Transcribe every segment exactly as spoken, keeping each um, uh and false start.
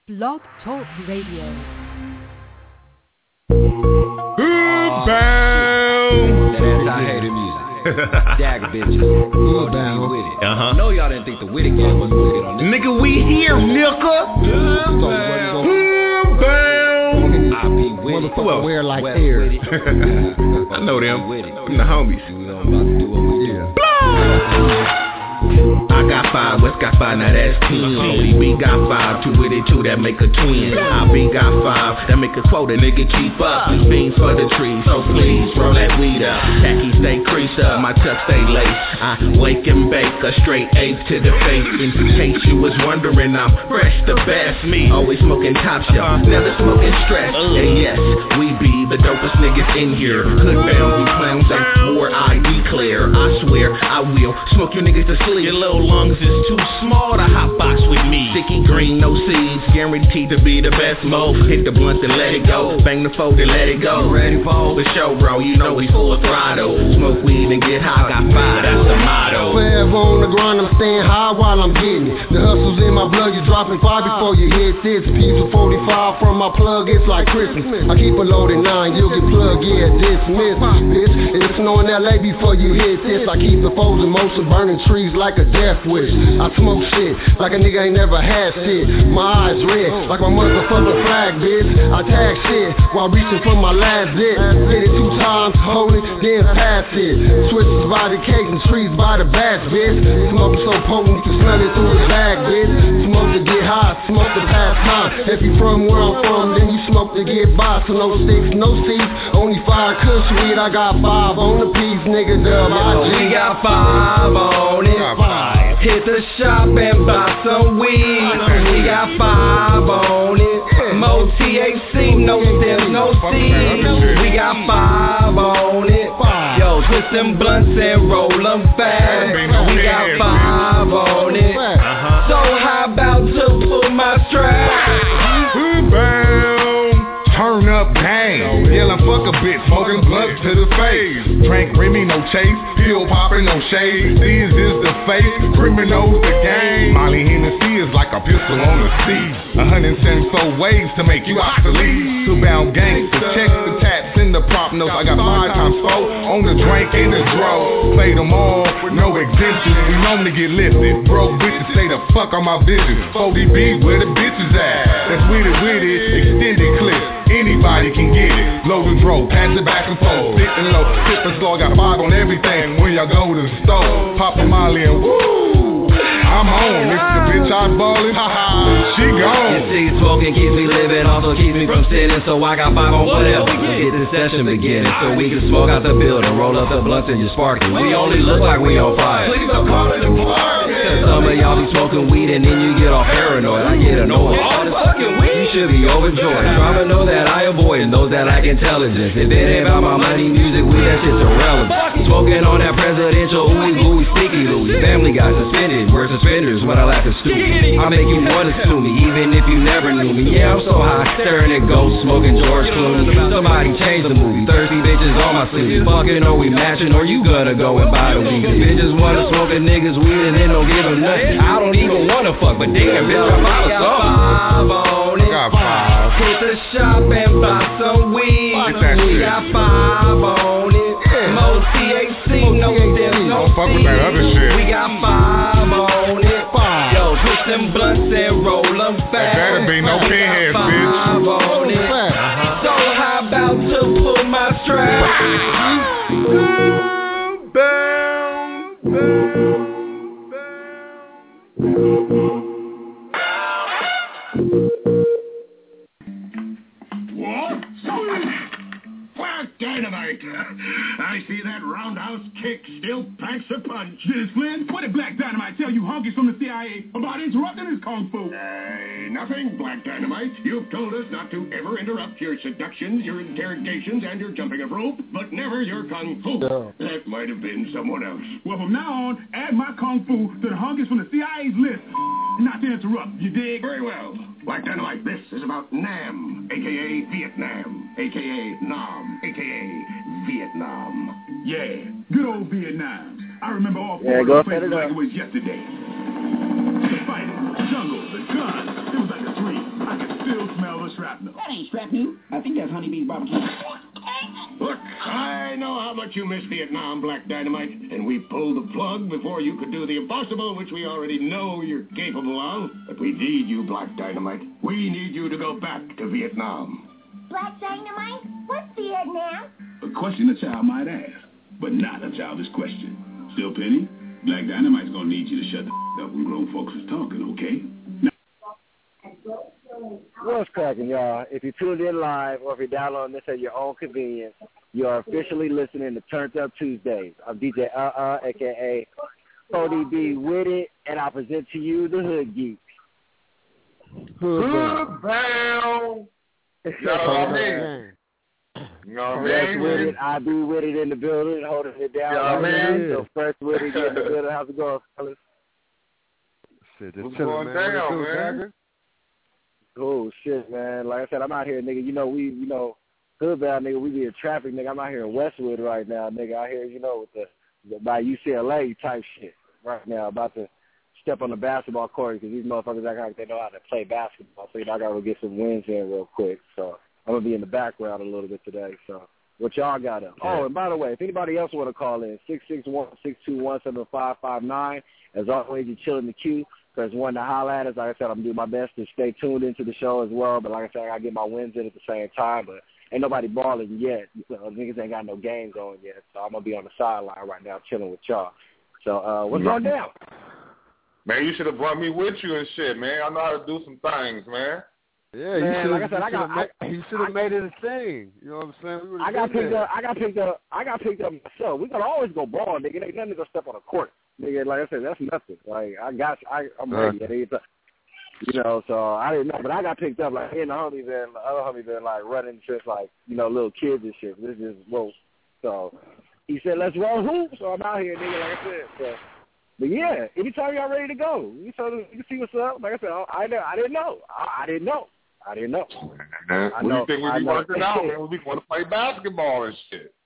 Blog Talk Radio. Hoodbound. That's I hated music. Dagger bitches. Hoodbound with it. Uh huh. I know y'all didn't think the Witty gang was with it on this. Nigga, we here, nigga. Hoodbound. Hoodbound. I be with it. Who else? Wear like air. I know them. Them the homies. We don't about to do what we do. I got five, West got five, now that's ten. O D B got five, two with it, two that make a twin. I B got five, that make a quota, nigga keep up. These beans for the trees, so please roll that weed up. Khaki stay creased up, my tuck stay laced. I wake and bake a straight eight to the face. In case you was wondering, I'm fresh, the best me. Always smoking top shelf, never smoking stress. And yes, we be the dopest niggas in here. Hoodbound, we clowns, they war, I declare. I swear, I will smoke you niggas to sleep. Your little lungs is too small to hot box with me. Sticky green, no seeds, guaranteed to be the best mo. Hit the blunt and let it go, bang the fold and let it go. Ready for the show, bro, you know we full throttle. Smoke weed and get high, got five, that's the motto. Forever on the grind, I'm staying high while I'm getting it. The hustle's in my blood, you're dropping five before you hit this. Piece of forty-five from my plug, it's like Christmas. I keep a loaded nine, you'll get plugged, yeah, dismissed. Bitch, it's snowing L A before you hit this. I keep the foes in motion, burning trees like a death wish. I smoke shit like a nigga ain't never had shit. My eyes red like my motherfucking flag, bitch. I tag shit while reaching for my last zit. Hit it two times, hold it, then pass it. Switches by the case and trees by the bats, bitch. Smoking so potent you can smell it through the bag, bitch. Smoke to get high, smoke to pass time. If you from where I'm from, then you smoke to get by. So no sticks, no seats, only five kush weed. I got five on the piece, nigga. Dub, I We got five on it. five. Hit the shop and buy some weed. We got five on it. Mo T H C, no stems, no seeds. We got five on it. Yo, twist them blunts and roll them fast. We got five on it. So how about to pull my strap? Hoodbound. Turn up gang, yelling fuck a bitch, smoking blunts to the face. Drank Remy, no chase, pill popping, no shade. These is the face, criminals the game. Molly Hennessy is like a pistol on the seat. A hundred seventy-four ways to make you obsolete. Two-bound gangster, check the tats in the prop notes. I got five times four on the drink and the draw. Play them all with no exemptions. We normally get lifted. Broke bitches say the fuck on my vision. O D B where the bitches at? That's with it, with it, extended clip. Anybody can get it. Load the dro, pass it back and forth. Sitting low, sipping slow, got five on everything. When y'all go to the store, pop a molly and woo, I'm on. If the bitch I'm ballin', haha, she gone. You see, smoking keeps me living, also keeps me from sitting. So I got five on whatever. Get the session beginning, so we can smoke out the building, roll up the blunts and you spark it. We only look like we on fire. Please don't call it a party. Some of y'all be smoking weed and then you get all paranoid. I get annoyed. All the fucking weed. You should be overjoyed. Trying to know that I avoid and those that lack intelligence. If it ain't about my money, music, weed, that shit's irrelevant. Smoking on that presidential ooey gooey sticky Louis. Family got suspended, we're suspenders when I laugh at stupid. I make you wanna sue me, even if you never knew me. Yeah, I'm so high, staring at ghosts, smoking George Clooney. Somebody change the movie, thirsty bitches on my sleeve. Fucking, are we matching, or you gonna go and buy the weed? Bitches wanna smoke a niggas weed and then don't give them nothing. I don't even wanna fuck, but damn, bitch, I'm out of something. I got five. Hit the shop and buy some weed. We got five on it. Mo T H C, no stems, no Don't fuck with that other shit. We got five on it. Yo, twist them blunts and roll them fast. There better be no pinheads, bitch. Five on it. So how about to pull my strap? Bound, bound. Black Dynamite! I see that roundhouse kick still packs a punch. This Flynn, what did Black Dynamite tell you honkies from the C I A about interrupting his kung fu? Uh, nothing, Black Dynamite. You've told us not to ever interrupt your seductions, your interrogations, and your jumping of rope, but never your kung fu. Yeah. That might have been someone else. Well, from now on, add my kung fu to the honkies from the C I A's list. Not to interrupt, you dig? Very well. Black Dynamite, this is about Nam, a k a. Vietnam, a k a. Nam, a k a. Vietnam. Yeah, good old Vietnam. I remember all four yeah, of go the places like it was yesterday. The fighting, the jungle, the guns. It was like a dream. I shrapnel. That ain't shrapnel. I think that's honeybee's barbecue. Look, I know how much you miss Vietnam, Black Dynamite, and we pulled the plug before you could do the impossible, which we already know you're capable of. But we need you, Black Dynamite. We need you to go back to Vietnam. Black Dynamite? What's Vietnam? A question a child might ask, but not a childish question. Still, Penny, Black Dynamite's gonna need you to shut the f- up when grown folks is talking, okay? Now- What's cracking, y'all? If you tuned in live or if you're downloading this at your own convenience, you are officially listening to Turned Up Tuesdays. I'm D J Uh-Uh, a k a. O D B with it, and I present to you the Hood Geeks. Hood bound. You know what I mean? You know what I mean? With it, I be with it in the building, holding it down. You know what I mean? So first with it in the building. How's it going, fellas? Shit, just What's chilling, going man. down, What it do, man? Dagger? Oh shit, man! Like I said, I'm out here, nigga. You know we, you know, Hoodbound, nigga. We be in traffic, nigga. I'm out here in Westwood right now, nigga. Out here, you know, with the, the by U C L A type shit right now. About to step on the basketball court because these motherfuckers act like they know how to play basketball. So you know, I gotta go get some wins in real quick. So I'm gonna be in the background a little bit today. So what y'all got up? Yeah. Oh, and by the way, if anybody else want to call in, six six one, six two one, seven five five nine. As always, you're chilling the queue. There's one to holler at us. Like I said, I'm doing my best to stay tuned into the show as well. But like I said, I got to get my wins in at the same time. But ain't nobody balling yet. So niggas ain't got no game going yet. So I'm going to be on the sideline right now chilling with y'all. So uh, what's going down? Man, you should have brought me with you and shit, man. I know how to do some things, man. Yeah, you Man, should like have I said, I got- made, I- you should have made it a thing. You know what I'm saying? We would've I got been picked there. up. I got picked up. I got picked up myself. We gotta always go ball, nigga. Ain't nothing to go step on a court, nigga. Like I said, that's nothing. Like I got, I, I'm ready at any time. You know, so I didn't know, but I got picked up. Like me and the homie been, the other homie been like running since like you know little kids and shit. This is whoa. So he said, let's roll hoops. So I'm out here, nigga. Like I said, so. But yeah, anytime y'all ready to go, you so you can see what's up. Like I said, I, I, I didn't know. I, I didn't know. I didn't know. Man, I what know, do you think we I be know. working out, man? We be want to play basketball and shit.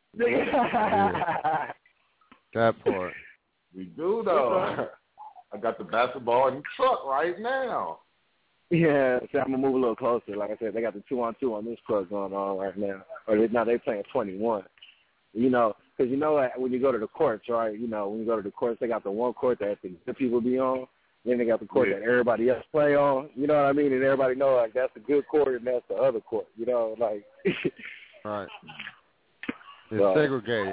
Yeah. That part. We do, though. I got the basketball in the truck right now. Yeah, so I'm gonna move a little closer. Like I said, they got the two on two on this court going on right now. Or they, now they playing twenty-one. You know, because you know what, when you go to the courts, right? You know, when you go to the courts, they got the one court that the good people be on. Then they got the court Yeah. that everybody else play on. You know what I mean? And everybody know like that's the good court and that's the other court. You know, like. Right. It's So, segregated.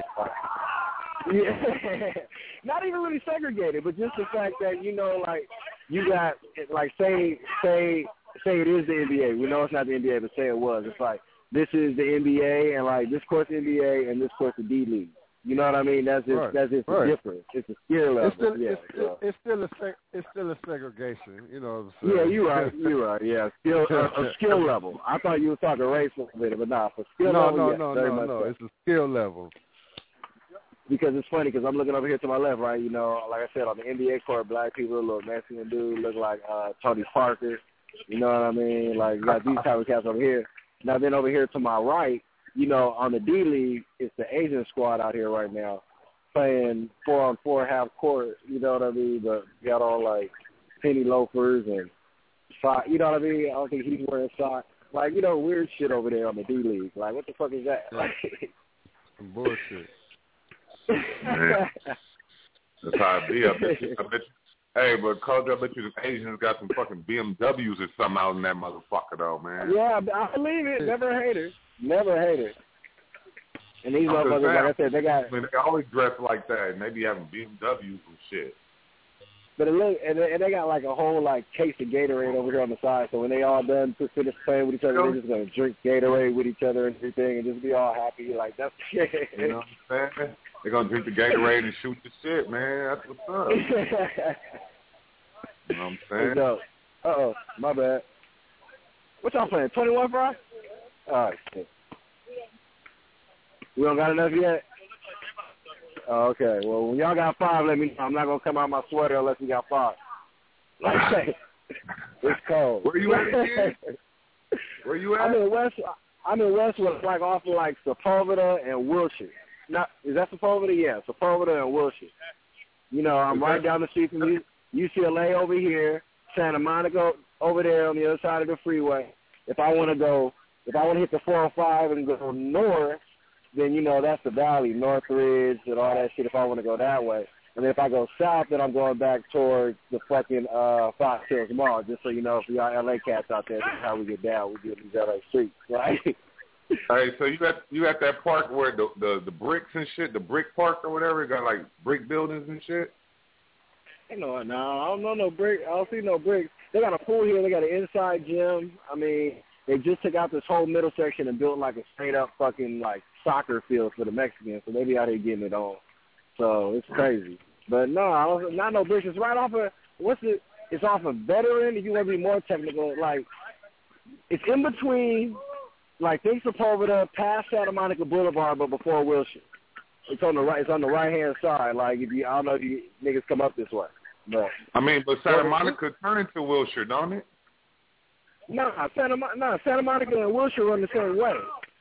Yeah, not even really segregated, but just the fact that you know, like you got like say say say it is the N B A. We know it's not the N B A, but say it was. It's like this is the N B A, and like this court's N B A, and this court's the D League. You know what I mean? That's just Right. that's just Right. the difference. It's a skill level. It's still, yeah, it's, so. it's still a seg- it's still a segregation. You know what I'm saying? Yeah, you're right. You're right. Yeah, skill uh, a skill level. I thought you were talking race a little bit, but nah, for skill no, level, no, yeah, no, very no, much no. so. It's a skill level. Because it's funny because I'm looking over here to my left, right? You know, like I said, on the N B A court, black people, a little Mexican dude, look like uh, Tony Parker. You know what I mean? Like, you got these type of cats over here. Now, then over here to my right, you know, on the D League, it's the Asian squad out here right now playing four on four half court. You know what I mean? But you got all like penny loafers and socks. You know what I mean? I don't think he's wearing socks. Like, you know, weird shit over there on the D League. Like, what the fuck is that? Yeah. Some bullshit. Man. That's how it be. I bet you, I bet you. Hey, but Coach, I bet you the Asians got some fucking B M Ws or something out in that motherfucker, though, man. Yeah, I believe it. Never a hater. Never a hater. And these I'm just motherfuckers, saying, like I said, they got. I mean, they always dress like that, and they be having B M Ws and shit. But it look, and they, and they got like a whole like case of Gatorade over here on the side. So when they all done to finish playing with each other, they're just gonna drink Gatorade with each other and everything, and just be all happy. Like that's. You know what I'm saying? They're gonna drink the Gatorade and shoot the shit, man. That's what's up. You know what I'm saying? Uh oh, my bad. What y'all playing? twenty-one Fry? All right, shit. We don't got enough yet? Oh, okay. Well, when y'all got five, let me know. I'm not going to come out my sweater unless we got five. Like I say, it's cold. Where you at again? Where you at? I'm in West. I'm in Westwood, like off of like Sepulveda and Wilshire. Not is that Sepulveda? Yeah, Sepulveda and Wilshire. You know, I'm right down the street from U C L A over here, Santa Monica over there on the other side of the freeway, if I want to go, if I want to hit the four oh five and go north, then, you know, that's the valley, Northridge and all that shit if I want to go that way. And then if I go south, then I'm going back towards the fucking uh, Fox Hills Mall, just so you know, for y'all L A cats out there, that's how we get down. We get these L A streets, right? Hey, so you got you at that park where the, the the bricks and shit, the brick park or whatever, it got like brick buildings and shit? You know, no, I don't know no brick. I don't see no bricks. They got a pool here. They got an inside gym. I mean, they just took out this whole middle section and built like a straight up fucking like soccer field for the Mexicans. So they be out here getting it on. So it's crazy. But no, I don't, not no bricks. It's right off of, what's it? It's off of Veteran. If you want to be more technical, like, it's in between, like, think Sepulveda past Santa Monica Boulevard, but before Wilshire. It's on the right. It's on the right hand side. Like, if you, I don't know if you niggas come up this way, but I mean, but Santa Monica turn into Wilshire, don't it? No, nah, Santa nah, Santa Monica and Wilshire run the same way.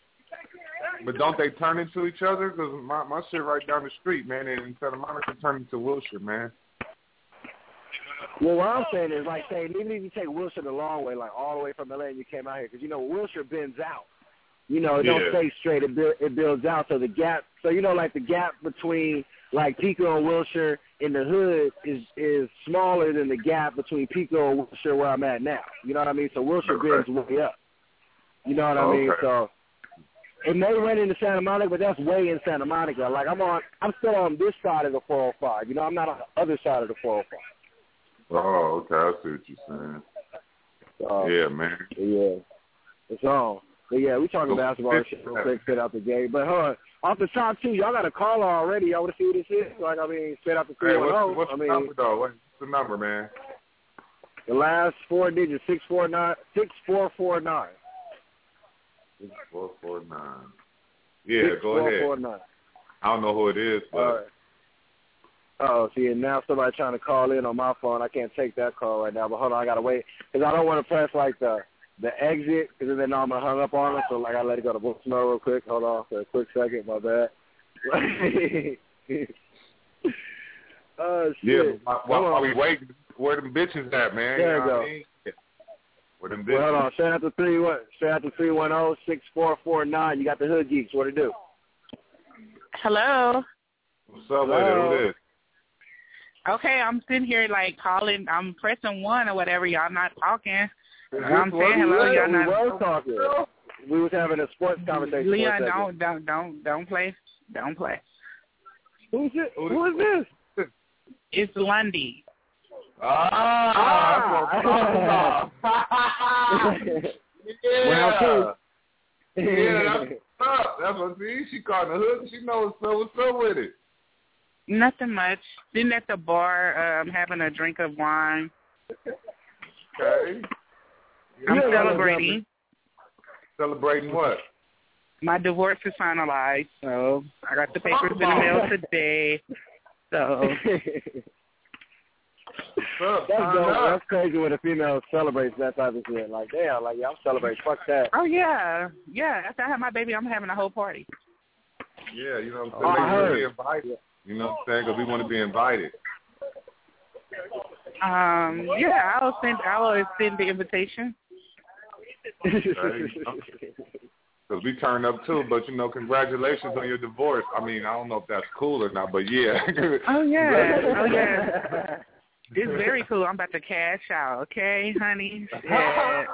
But don't they turn into each other? Because my, my shit right down the street, man, and Santa Monica turned into Wilshire, man. Well, what I'm saying is, like, say, even if you take Wilshire the long way, like all the way from L A and you came out here, because, you know, Wilshire bends out. You know, it yeah. don't stay straight. It, build, it builds out. So the gap, so, you know, like the gap between, like, Pico and Wilshire in the hood is is smaller than the gap between Pico and Wilshire where I'm at now. You know what I mean? So Wilshire okay. bends way up. You know what I okay. mean? So it may run into Santa Monica, but that's way in Santa Monica. Like, I'm on, I'm still on this side of the four oh five. You know, I'm not on the other side of the four oh five. Oh, okay. I see what you're saying. Uh, yeah, man. Yeah. It's on. But, yeah, we talking basketball and shit real quick, straight out the game. But, hold on. Off the top, too, y'all got a caller already. Y'all want to see what this is? Like, I mean, straight out the three one oh. Hey, what's, what's I the mean, number, though? What's the number, man? The last four digits, six four nine, six four four nine. six four four nine. Yeah, six, go four, ahead. Four, nine. I don't know who it is, but... All right. Oh, see, and now somebody trying to call in on my phone. I can't take that call right now, but hold on, I got to wait. Because I don't want to press, like, the the exit, because then I'm going to hung up on them, so like, I got to let it go to voicemail real quick. Hold on for a quick second, my bad. Oh, shit. Yeah, but while, while we waiting, where them bitches at, man? There you know you go. I mean? Where them bitches? Well, hold on. Straight out to three one, straight out to three one zero six four four nine. You got the Hood Geeks. What it do? Hello. What's up, lady? Who this? Okay, I'm sitting here like calling. I'm pressing one or whatever. Y'all not talking. I'm Well, saying hello. we Y'all we not was talking. We was having a sports conversation. Leon, for a don't don't don't don't play. Don't play. Who's it? Who is this? It's Lundy. Ah, ah. yeah. Round two. Yeah, that's what's up. That's what see. She called the hood. She knows so what's up with it. Nothing much. Sitting at the bar, um, having a drink of wine. Okay. I'm Yeah, celebrating. Celebrating what? My divorce is finalized, so I got the papers in the mail today. So That's dope. That's crazy when a female celebrates that type of shit. Like, damn, like, yeah, I'm celebrating. Fuck that. Oh, yeah. Yeah, after I have my baby, I'm having a whole party. Yeah, you know what Oh, I I'm saying? heard. They be invited. You know what I'm saying? Because we want to be invited. Um, yeah, I'll send, I'll send the invitation. Because we turned up too, but you know, congratulations on your divorce. I mean, I don't know if that's cool or not, but yeah. Oh yeah, oh yeah. It's very cool. I'm about to cash out, okay, honey? Yeah.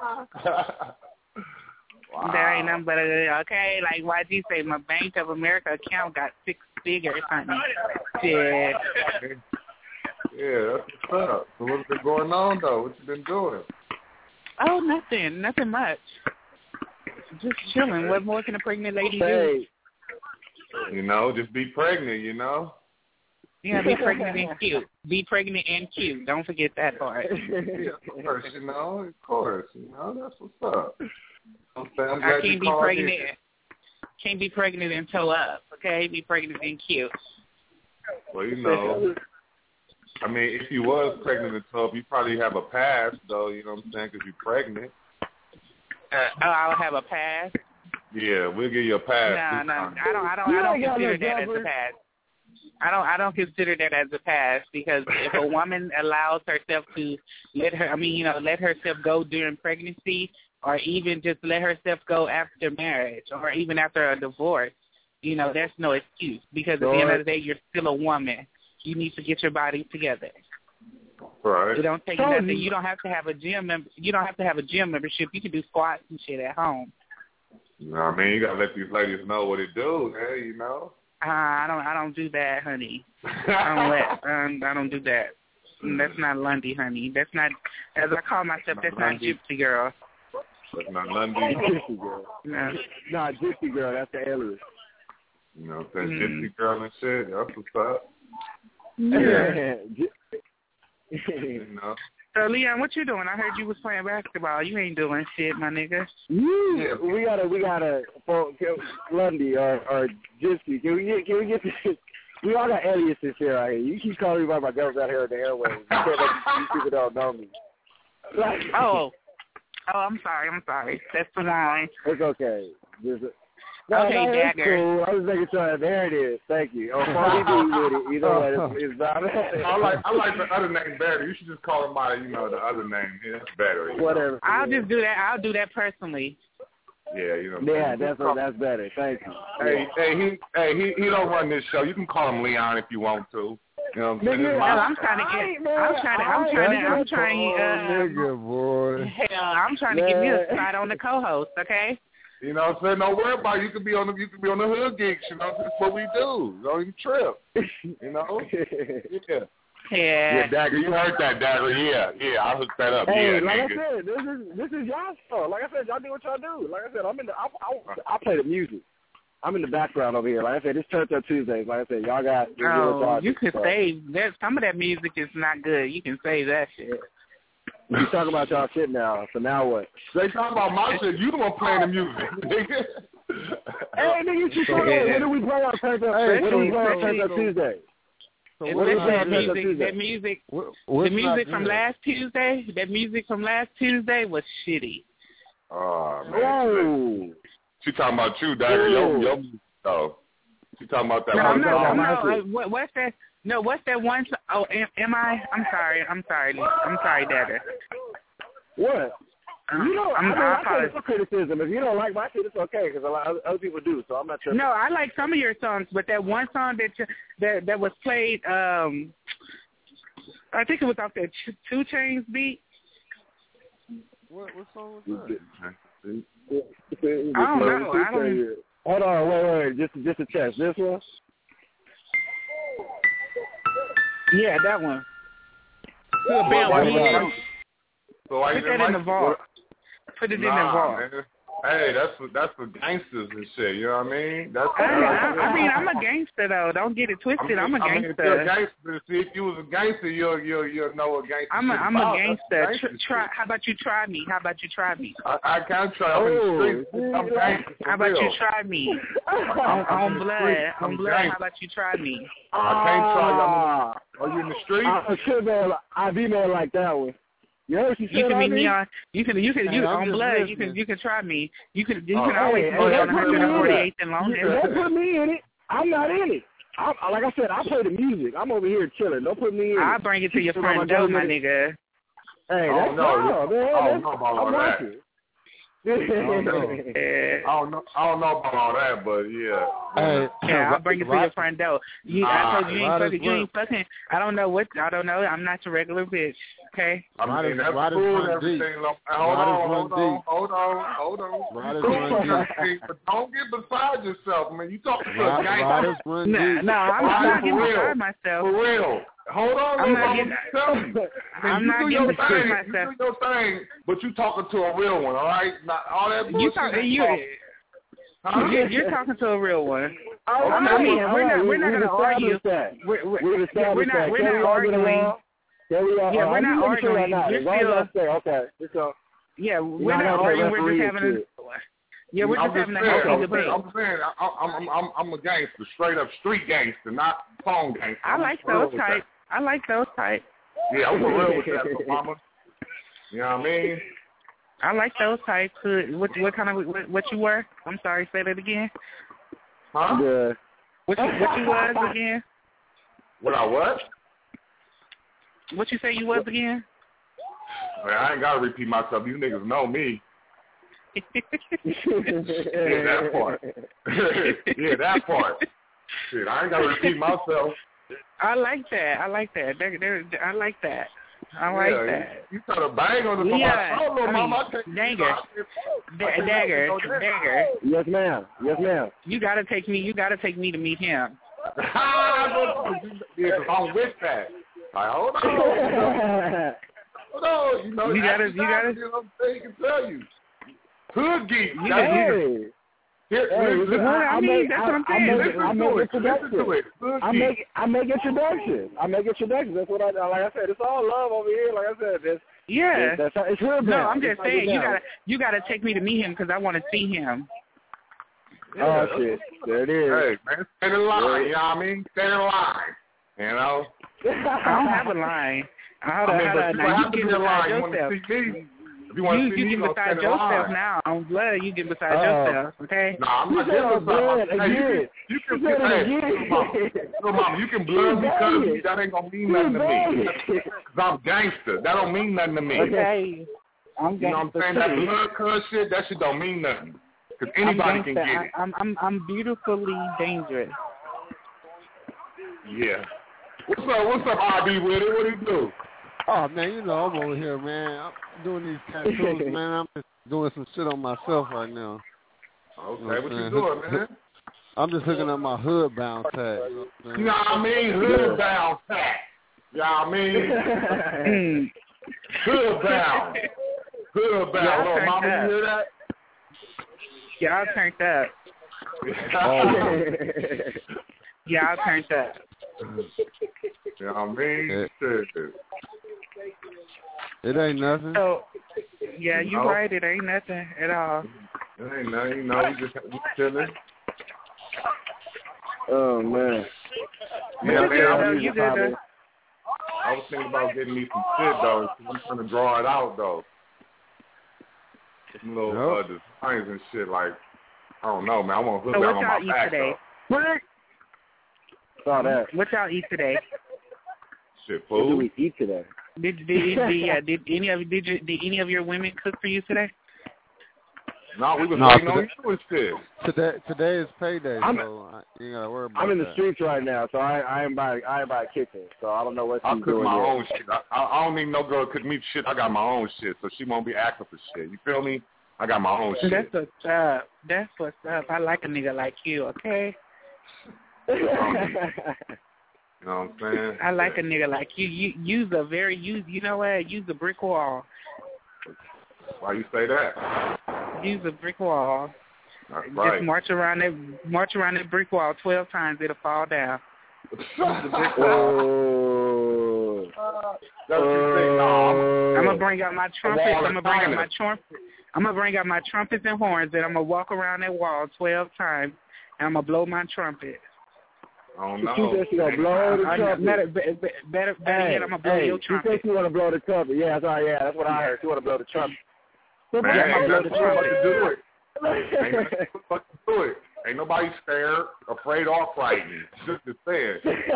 Wow. There ain't nothing but a, okay, like Y G say, my Bank of America account got six figures, honey. Yeah. Yeah, that's what's up. So what's been going on though? What you been doing? Oh, nothing, nothing much. Just chilling. What more can a pregnant lady do? You know, just be pregnant, you know? Yeah, be pregnant and cute. Be pregnant and cute. Don't forget that part. Yeah, of course, you know, of course. You know, that's what's up. I'm glad I can't be pregnant. In. Can't be pregnant and toe up, okay? Be pregnant and cute. Well, you know, I mean, if you was pregnant and toe up, you probably have a pass, though, you know what I'm saying, because you're pregnant. Uh, oh, I'll have a pass? Yeah, we'll give you a pass. No, no, I don't, I don't, I don't consider that as a pass. I don't, I don't consider that as a pass because if a woman allows herself to let her, I mean, you know, let herself go during pregnancy, or even just let herself go after marriage or even after a divorce, you know, that's no excuse because at the end of the day, you're still a woman. You need to get your body together. Right. It don't take you nothing. You don't have to have a gym mem- You don't have to have a gym membership. You can do squats and shit at home. You know what I mean? You gotta let these ladies know what it do, hey, you know. Uh, I don't. I don't do that, honey. I don't let. Um, I don't do that. That's not Lundy, honey. That's not. As I call myself, that's not Gypsy girl. That's not Lundy. Gypsy girl. No. Nah, Gypsy girl. That's the alias. You know, that Mm. Gypsy girl and shit. That's what's up. Yeah. You know. So, Leon, what you doing? I heard you was playing basketball. You ain't doing shit, my nigga. Yeah, we gotta, we gotta, for Lundy or or Gypsy. Can we get, can we get this? We all got aliases here out here. You keep calling me by my girls out here on the airways. You can't let these people don't know me. Like, oh, oh, I'm sorry, I'm sorry. That's the line. It's okay. There's a, no, okay, no, it's Dagger. cool. I was making sure. There it is. Thank you. Or forty B with it. Either way, it's, it's not. I like I like the other name better. You should just call him by, you know, the other name. Yeah, that's better. You Whatever. know? I'll just do that. I'll do that personally. Yeah, you know. Yeah, that's what, that's better. Thank you. Hey, hey, he, hey, he, he don't run this show. You can call him Leon if you want to. You know what I'm saying? Nigga, My- Hell, I'm trying to get. I'm trying to. I'm trying to. I'm trying. Uh, nigga, boy. Hell, I'm trying to get me a spot on the co-host. Okay. You know what I'm saying? Don't worry about it. You could be on the you could be on the hood gigs, you know, that's what we do. Don't even trip. You know? Yeah. Yeah. Yeah, Dagger, you heard that, Dagger. Yeah, yeah, I hooked that up. Hey, yeah, like nigga. I said, this is this is y'all show. Like I said, y'all do what y'all do. Like I said, I'm in the I I, I play the music. I'm in the background over here. Like I said, it's Church Up Tuesdays. Like I said, y'all got you do what Oh, y'all you do, can so. save that. Some of that music is not good. You can save that shit. You talking about y'all shit now, so now what? They talking about my shit. You the one playing the music, nigga. Hey, nigga, you talking about when do we play our Church Up? Hey, when do we play our so- Church Up Tuesday? So It's what that, is that that music, Tuesday? that music, What, the what's music not from good? last Tuesday, that music from last Tuesday was shitty. Oh man. Oh, She talking about you, Dagger. Yo, yo, oh. She talking about that No, one I'm not. song. I'm not uh, what, what's that? No, what's that one? so- Oh, am, am I? I'm sorry. I'm sorry. I'm sorry, Dagger. what? You know, I'm, I mean, I I take apologize. no criticism. If you don't like my shit, it's okay because a lot of other people do. So I'm not sure. No, I like some of your songs, but that one song that you, that that was played, um, I think it was off that Ch- Two Chainz beat. What, what song was that? I don't know. I don't. Hold on, wait, wait, wait. Just, just a test. This one. Yeah, that one. Well, Could be why on you me. didn't- So why you Put that didn't in the like vault. Put it in the Nah, vault. man. Hey, that's for, that's for gangsters and shit. You know what I mean? That's. I, I, I mean, I'm a gangster though. Don't get it twisted. I'm a I mean, if you're a gangster. gangster, see, if you was a gangster, you'll you'll you'll know what gangster. I'm a shit I'm a about. gangster. That's Tr- gangster try. shit. How about you try me? How about you try me? I, I can't try. I'm in the streets. I'm gangster. for How about real. you try me? I'm, On, I'm on in the blood, streets. on I'm blood. How gangster. about you try me? I can't try you. I'm in Ah, the, are you in the streets? I should have. I be man like that one. You heard what she You said can on meet me me? on. You can. You can. Hey, You I'm on just blood. You listening. can. You can try me. You can. You Oh, can always hey, go hey, on don't put me in one forty-eighth and You- Longest. Don't put me in it. I'm not in it. I, like I said, I play the music. I'm over here chilling. Don't put me in I'll it. bring it to your Keep it front on door, my minute. nigga. Hey, Oh, that's no, wild, man. I don't That's- know about all I'm that. watching. I don't know. Yeah. I don't know. I don't know about all that, but yeah. Hey, Yeah, I'll bring it to your front door. You, I told you, you ain't Why fucking, does you ain't fucking. I don't know what. I don't know. I'm not your regular bitch. Okay. I Why mean, does- that's why does cool run and deep? everything. Look, Hold Why does on, run hold on, deep? hold on, hold on. Why does Cool run and deep? everything, but don't get beside yourself, man. You talking to a Why, gangster. why does run No, deep? no, I'm, Why I'm not for getting real? beside myself. For real. Hold on, I'm little not mama. getting- Tell me. Man, I'm you not do getting your beside thing. myself. You do your thing, but you talking to a real one, all right? Not all that bullshit. You talk, you, Huh? you're, you're talking to a real one. All I mean, I mean, all we're right, not, we- we're not we've going to argue. established that. We're, we're, We've yeah, we're established not, that. we're Can not we argue arguing. along? Can we, uh, Yeah, uh, we're I'm not just making sure arguing. I'm not. You're As long as still- I say, okay, so, Yeah, you're we're not not gonna play arguing. We're just referee having and a. shit. Yeah, we're I'm just having a saying, healthy I'm debate. saying, I'm saying, I, I'm, I'm, I'm a gangster, straight up street gangster, not phone gangster. I I'm like for real those with that. types. I like those types. Yeah, I'm for real with that, little mama. You know what I mean? I like those types. Hood. What what kind of what, what you were? I'm sorry. Say that again. Huh? Yeah. What you what you was again? What I what? What you say you was again? Man, I ain't gotta repeat myself. You niggas know me. Yeah, that part. Yeah, that part. Shit, I ain't got to repeat myself. I like that. I like that. They're, they're, I like that. I like yeah, that. You, you try to bang on the yeah. phone. I, I, I mean, I take dagger. Da- dagger. Dagger. Yes, ma'am. Yes, ma'am. You gotta take me. You gotta take me to meet him. Yeah, I'm with that. Like, hold on. Hold on. You know, you gotta. You gotta. You know what I'm saying? He can tell you. Hood geek. You That's hey. Here, hey, listen, I, I mean, make, that's I, what I'm I saying. make, listen I to make it. introductions. Listen to it. Hood I geek. make I make introductions. I make introductions. That's what I like. I said, it's all love over here. Like I said, it's yeah. It's, that's, it's real. No, down. I'm just it's saying you down. gotta you gotta take me to meet him because I want to see him. Oh shit, there it is. Hey man, stand in line. You know what I mean? Stand in line. You know. I don't have a line. How to, I mean, how but to, you now have you to get be in beside line. You want yourself. to see me? If you want You, to see you me, get you beside stand in yourself line. now. On blood, you get beside Oh. yourself. Okay. No, I'm not You said getting beside blood my. Hey, you again. can, you can, You said it hey, again. little mama, little mama, you can blood me, cut me. That ain't gonna mean nothing to me. Cause I'm gangster. That don't mean nothing to me. Okay. I'm You know what I'm saying? That blood cut shit, that shit don't mean nothing. Cause anybody I'm can gangsta. get it. I, I'm I'm I'm beautifully dangerous. Yeah. What's up? What's up, R B with it? What do you do? Oh man, you know I'm over here, man. I'm doing these tattoos, man. I'm just doing some shit on myself right now. Okay, you know what what you doing, man? I'm just hooking up my hood bound tag. You know what, you know what I mean? Hood bound tag. You know what I mean? Hood bound. Hood bound. Y'all Little mama, turned you hear that? Y'all turned up. Y'all turned up. You know what I mean? It, Shit. it ain't nothing. So, yeah, you No. right. It ain't nothing at all. It ain't nothing. You know, we just we chilling. Oh man. Yeah, You man, good, I though. was, You good, though. I was thinking about getting me some shit, though. I'm trying to draw it out, though. Some little Yep. uh, designs and shit, like, I don't know, man. I want to hook So that what on y'all my eat back, today? though. Saw that. What y'all eat today? Shit, What do food. we eat today? Did did, did, yeah, did any of did you, did any of your women cook for you today? No, we was No, waiting on today- you and shit. Today today is payday, I'm- so I, you ain't gotta worry about I'm in the that. streets right now, so I I am by I am by a kitchen, so I don't know what I she's cook doing my yet. own shit. I, I, I don't need no girl to cook me shit. I got my own shit, so she won't be asking for shit. You feel me? I got my own shit. That's what's up. That's what's up. I like a nigga like you. Okay. You know what I'm saying? I like a nigga like you. You use a very use. You know what? Use a brick wall. Why you say that? Use a brick wall. That's Just right. march around that march around that brick wall twelve times. It'll fall down. Oh. That's the thing. No, I'm gonna bring out my trumpets. wall I'm gonna of bring out China. my trumpet. I'm gonna bring out my trumpets and horns, and I'm gonna walk around that wall twelve times, and I'm gonna blow my trumpet. I don't She know. said she gonna blow the I, trumpet. better, better, better, better Hey, yet, I'm gonna blow hey, your she trumpet. said she want to blow the trumpet. Yeah, that's right. Yeah, that's what I heard. She want to blow the trumpet. Man, Yeah, I'm ain't gonna blow nothing the but trumpet. to do it. Ain't nothing but to do it. Ain't nobody scared, afraid, or frightened. Just the saying.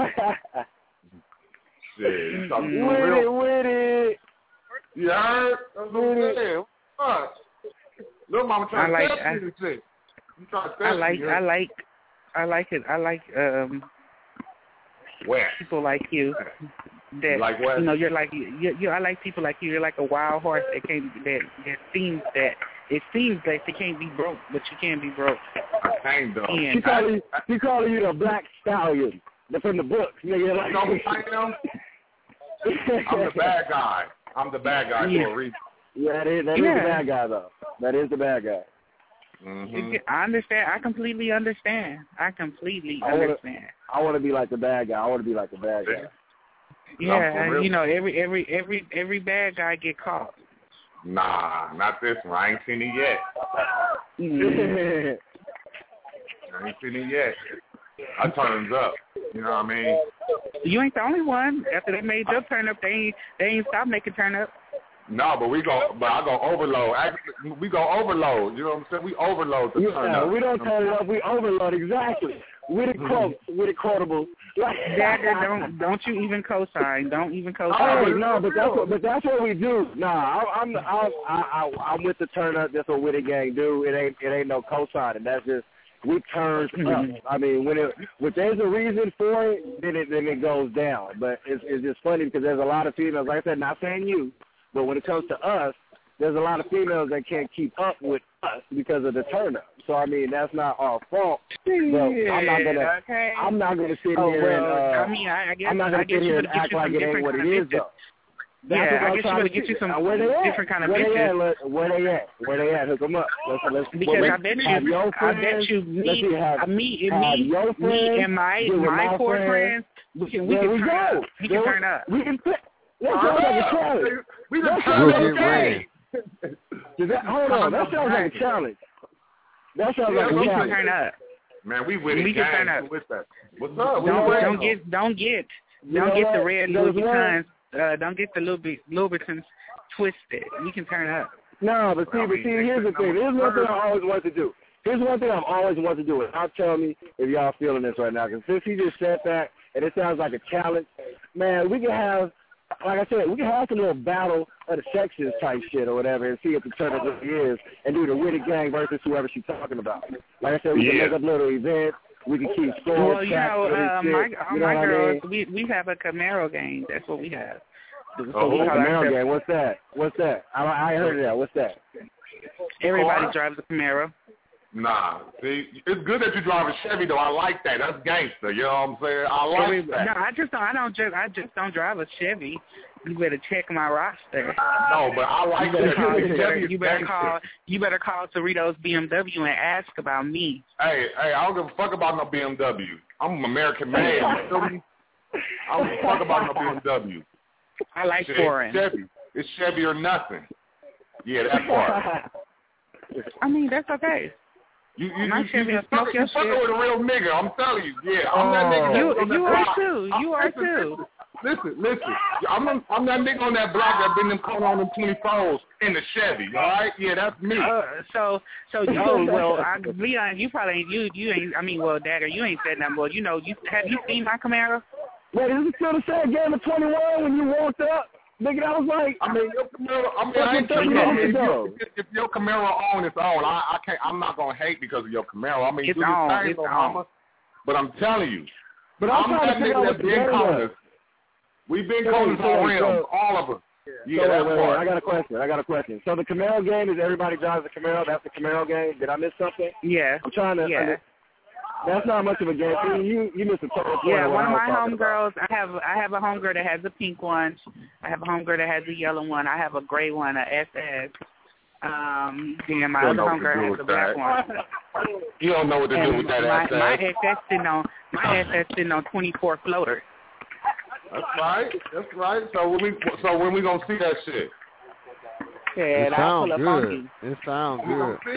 Shit, you talking to with real? it, with it. You heard? That's what I'm saying. What? Little mama trying I like- to test I- me and shit. You trying to test I like, me? I like, I like it. I like um Where? people like you. That Like what? you know, you're like you. you I like people like you. You're like a wild horse that can't. That that seems that it seems that they can't be broke, but you can be broke. I can't though. And She calling, she calling you the black stallion. That's from the book. Nigga, like, You know who I am? I'm the bad guy. I'm the bad guy Yeah. for a reason. Yeah, that is, that is Yeah. the bad guy, though. That is the bad guy. Mm-hmm. I understand. I completely understand. I completely I wanna- understand. I want to be like the bad guy. I want to be like the bad guy. Yeah, real. you know, every every every every bad guy get caught. Nah, not this one. I ain't seen it yet. Mm-hmm. I ain't seen it yet. I turns up. You know what I mean? You ain't the only one. After they made your turn up, they ain't they ain't stop making turn up. No, but we go, but I go overload. Actually, we go overload. You know what I'm saying? We overload the turn Yeah, up. we don't turn it up. We overload. Exactly. with a quote, with a quotable. Dad, don't don't you even co-sign? Don't even co-sign. Hey, no, but that's what, but that's what we do. Nah, I, I'm I'm I, I, I'm with the turn up. That's what With It Gang do. It ain't it ain't no co-signing. That's just we turn up. I mean, when it when there's a reason for it, then it then it goes down. But it's it's just funny because there's a lot of females. Like I said, not saying you, but when it comes to us, there's a lot of females that can't keep up with us because of the turn up. So I mean, that's not our fault. But yeah, I'm not gonna okay. I'm not gonna sit oh, here well, and uh, I mean, I, I guess I'm not gonna I guess sit here and get act you like some it ain't different what kind it of is though. That's yeah, what I I'm guess you trying would to get you some now, where they at? different kind of where bitches. They at? Let, where they at? Where they at? Hook them up. Let's, let's, because let's I bet have you, your I friends, bet you, me, see, have, me, have me, your friends, me, and my get with my, my poor friends. friends, we can we there can we turn go. up. We there can turn up. We can put. That sounds like a challenge. We that just sounds we'll like a get challenge. ready. Does that, hold on. That sounds like a challenge. That sounds Yeah, like a We challenge. can turn up. Man, we with it. We can turn gang. up. What's that? What's up? We Don't ready. don't get don't get You don't know get the what? red There's Louis one- Vuittons. Uh, don't get the Louis Louboutins twisted. We can turn up. No, but see, but see, here's the thing. Here's one thing I always wanted to do. Here's one thing I've always wanted to do. And I'll tell me if y'all feeling this right now. Because since he just said that, and it sounds like a challenge, man, we can have, like I said, we can have some little battle of the sexes type shit or whatever and see if the turn up really is and do the With It Gang versus whoever she's talking about. Like I said, we Yeah. can make up little events. We can keep score. Well, you know, uh, shit, my you know my what girls, I mean? we we have a Camaro gang. That's what we have. So Oh, we call Camaro ourselves- gang. What's that? What's that? I, I ain't heard of that. What's that? Everybody drives a Camaro. Nah, see, it's good that you drive a Chevy though. I like that. That's gangster. You know what I'm saying? I like Every, that. no, I just don't. I don't just. I just don't drive a Chevy. You better check my roster. No, but I like You better that. call. You better, Chevy is you better gangster. call. You better call Cerritos B M W and ask about me. Hey, hey, I don't give a fuck about no B M W. I'm an American man. You feel me? I don't give a fuck about no B M W. I like Shit, foreign. Chevy. It's Chevy or nothing. Yeah, that part. I mean, that's okay. You you My you, Chevy you, will you, smoke you your fucking shit. with a real nigga. I'm telling you. Yeah, I'm that nigga. You that's on that you are block. too. You are listen, too. Listen, listen. I'm a, I'm that nigga on that block that been them caught on them twenty-fours in the Chevy. All right, yeah, that's me. Uh, so so oh well, I, Leon, you probably ain't you you ain't. I mean, well, Dagger, you ain't said nothing. Well, you know, you have you seen my Camaro? Wait, is it still the same game of twenty-one when you walked up? Nigga, that was like, I mean, your Camaro. I mean, I ain't thirty tripping. I mean, if, minutes you, ago. if, if your Camaro on its own, I, I can't. I'm not gonna hate because of your Camaro. I mean, It's do your on, thing, it's though, on. mama. But I'm telling you, But I'm, I'm trying that to figure out nigga what that the been game calling was. us. We've been So, calling so, for rims, so- all of us. Yeah, so that wait, wait, wait, part. I got a question. I got a question. So the Camaro game is everybody drives a Camaro. That's the Camaro game. Did I miss something? Yeah. I'm trying to. Yeah. Under, that's not much of a game. See, you you missed a total point. Yeah, of what one of I was my talking about. homegirls. I have I have a homegirl that has a pink one. I have a homegirl that has a yellow one. I have a gray one, a S S. Um, then my Don't other know what to do homegirl has with a black that. one. You don't know what to do And with that my, ass. my S S sitting on my S S sitting on twenty-four floaters. That's right. That's right. So when we so when we gonna see that shit? Yeah, It I'll sounds pull up good. funky. It sounds We gonna good. see?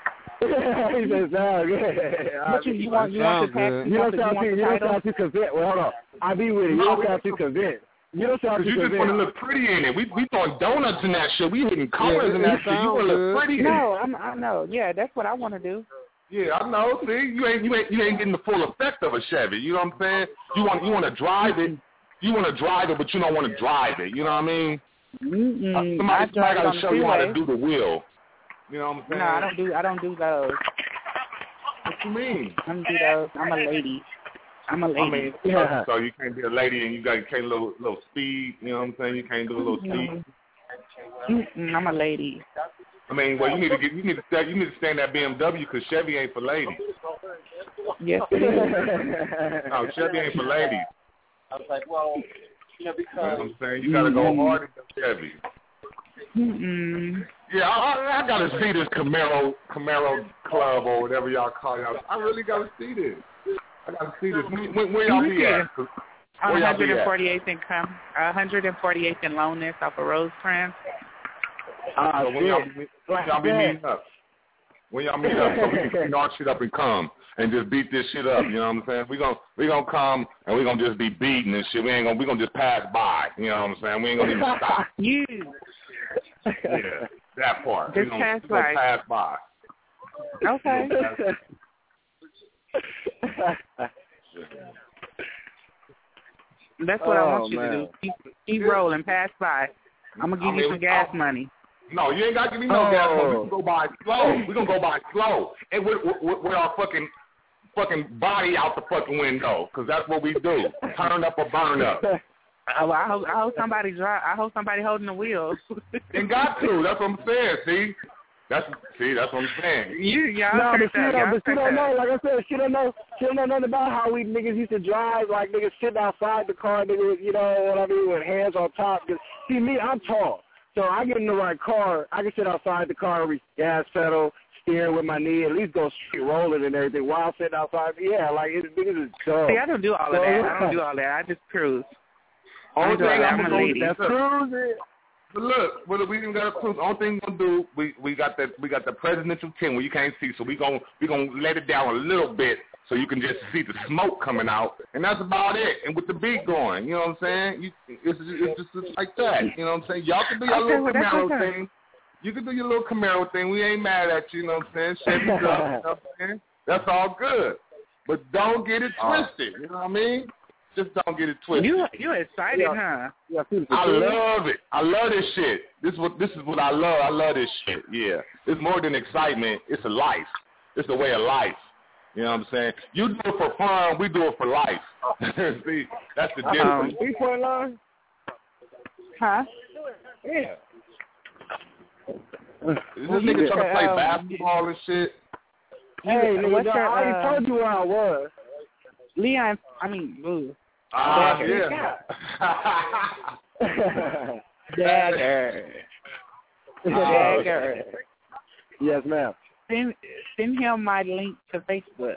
He says, "No, good." But you, you want you want the Sounds tax? good. You You don't want the, you sound want too. the You don't title? sound too convinced. Well, hold on. I be with it. You No, don't sound too convinced. You don't sound Cause too you just want to convinced. look pretty in it. We we throwing donuts in that shit. We hitting colors Yeah, in it that shit. You sounds want to good. look pretty in it. No, I'm I know. Yeah, that's what I want to do. Yeah, I know. See, you ain't you ain't you ain't getting the full effect of a Chevy. You know what I'm saying? You want you want to drive it. You want to drive it, but you don't want to drive it. You know what I mean? Mm-mm. Uh, I somebody somebody drive it got on to the show you how to freeway. do the wheel. You know what I'm saying? No, I don't do I don't do those. What you mean? I don't do those. I'm a lady. I'm a lady. I mean, Yeah. so you can't be a lady and you got you can't little little speed. You know what I'm saying? You can't do a little speed. Mm-mm, I'm a lady. I mean, well, you need to get you need to stay, you need to stay in that B M W because Chevy ain't for ladies. Yes, it is. No, Chevy ain't for ladies. I was like, well, you know, You know what because I'm saying? You gotta go hard in the Chevy. Mm-mm. Yeah, I, I, I gotta see this Camaro Camaro club or whatever y'all call it. I really gotta see this. I gotta see this. When, when, where y'all be at? On Where y'all be one at? forty-eighth and come, one forty-eighth and Lowness off of Rosecrans. Ah, So when y'all be, when y'all be meeting up? When y'all meet up, so we can clean our shit up and come and just beat this shit up. You know what I'm saying? We gonna we gonna come and we gonna just be beating this shit. We ain't gonna we gonna just pass by. You know what I'm saying? We ain't gonna even stop. You. Yeah, that part. Just we gonna, pass we gonna by. pass by. Okay. That's what oh, I want you man. to do. Keep, keep rolling, pass by. I'm gonna give I mean, you some gas I, money. No, you ain't got to give me no oh. gas money. We can go by slow. We gonna go by slow, and with, with, with our fucking fucking body out the fucking window, because that's what we do. Turn up or burn up. Oh, I hope, I hope somebody drive. I hope somebody holding the wheels. They got to. That's what I'm saying. See, that's see, that's what I'm saying. You y'all no, but she up, don't, but she don't up. know. Like I said, she don't know. She don't know nothing about how we niggas used to drive. Like niggas sitting outside the car, niggas, you know what I mean, with hands on top. Cause, see, me, I'm tall, so I get in the right car. I can sit outside the car, with gas pedal, steering with my knee, at least go straight rolling and everything while sitting outside. Yeah, like it's niggas is dumb. See, I don't do all of so, that. I don't do all that. I just cruise. Only thing I'm I'm gonna a lady. That's cruising. But look, but we even got a cruise. Only thing we're gonna do, we we got that we got the presidential tin where you can't see, so we gonna we gonna let it down a little bit so you can just see the smoke coming out, and that's about it. And with the beat going, you know what I'm saying? You, it's, it's just it's like that. You know what I'm saying? Y'all can do your okay, little well, Camaro okay. thing. You can do your little Camaro thing. We ain't mad at you. You know what I'm saying? Chevy up, you know what I'm saying? That's all good. But don't get it twisted. You know what I mean? Just don't get it twisted. You you excited, yeah. huh? Yeah, I love it. I love this shit. This is what this is what I love. I love this shit. Yeah, it's more than excitement. It's a life. It's a way of life. You know what I'm saying? You do it for fun. We do it for life. See, that's the difference. Three point line. Huh? Yeah. Is this nigga trying to play um, basketball and shit? Hey, nigga, what's I that, already uh, told you where I was. Leon, I mean, ooh. Ah, Dagger. yeah. Dagger. Dagger. Yes, ma'am. Send, send him my link to Facebook.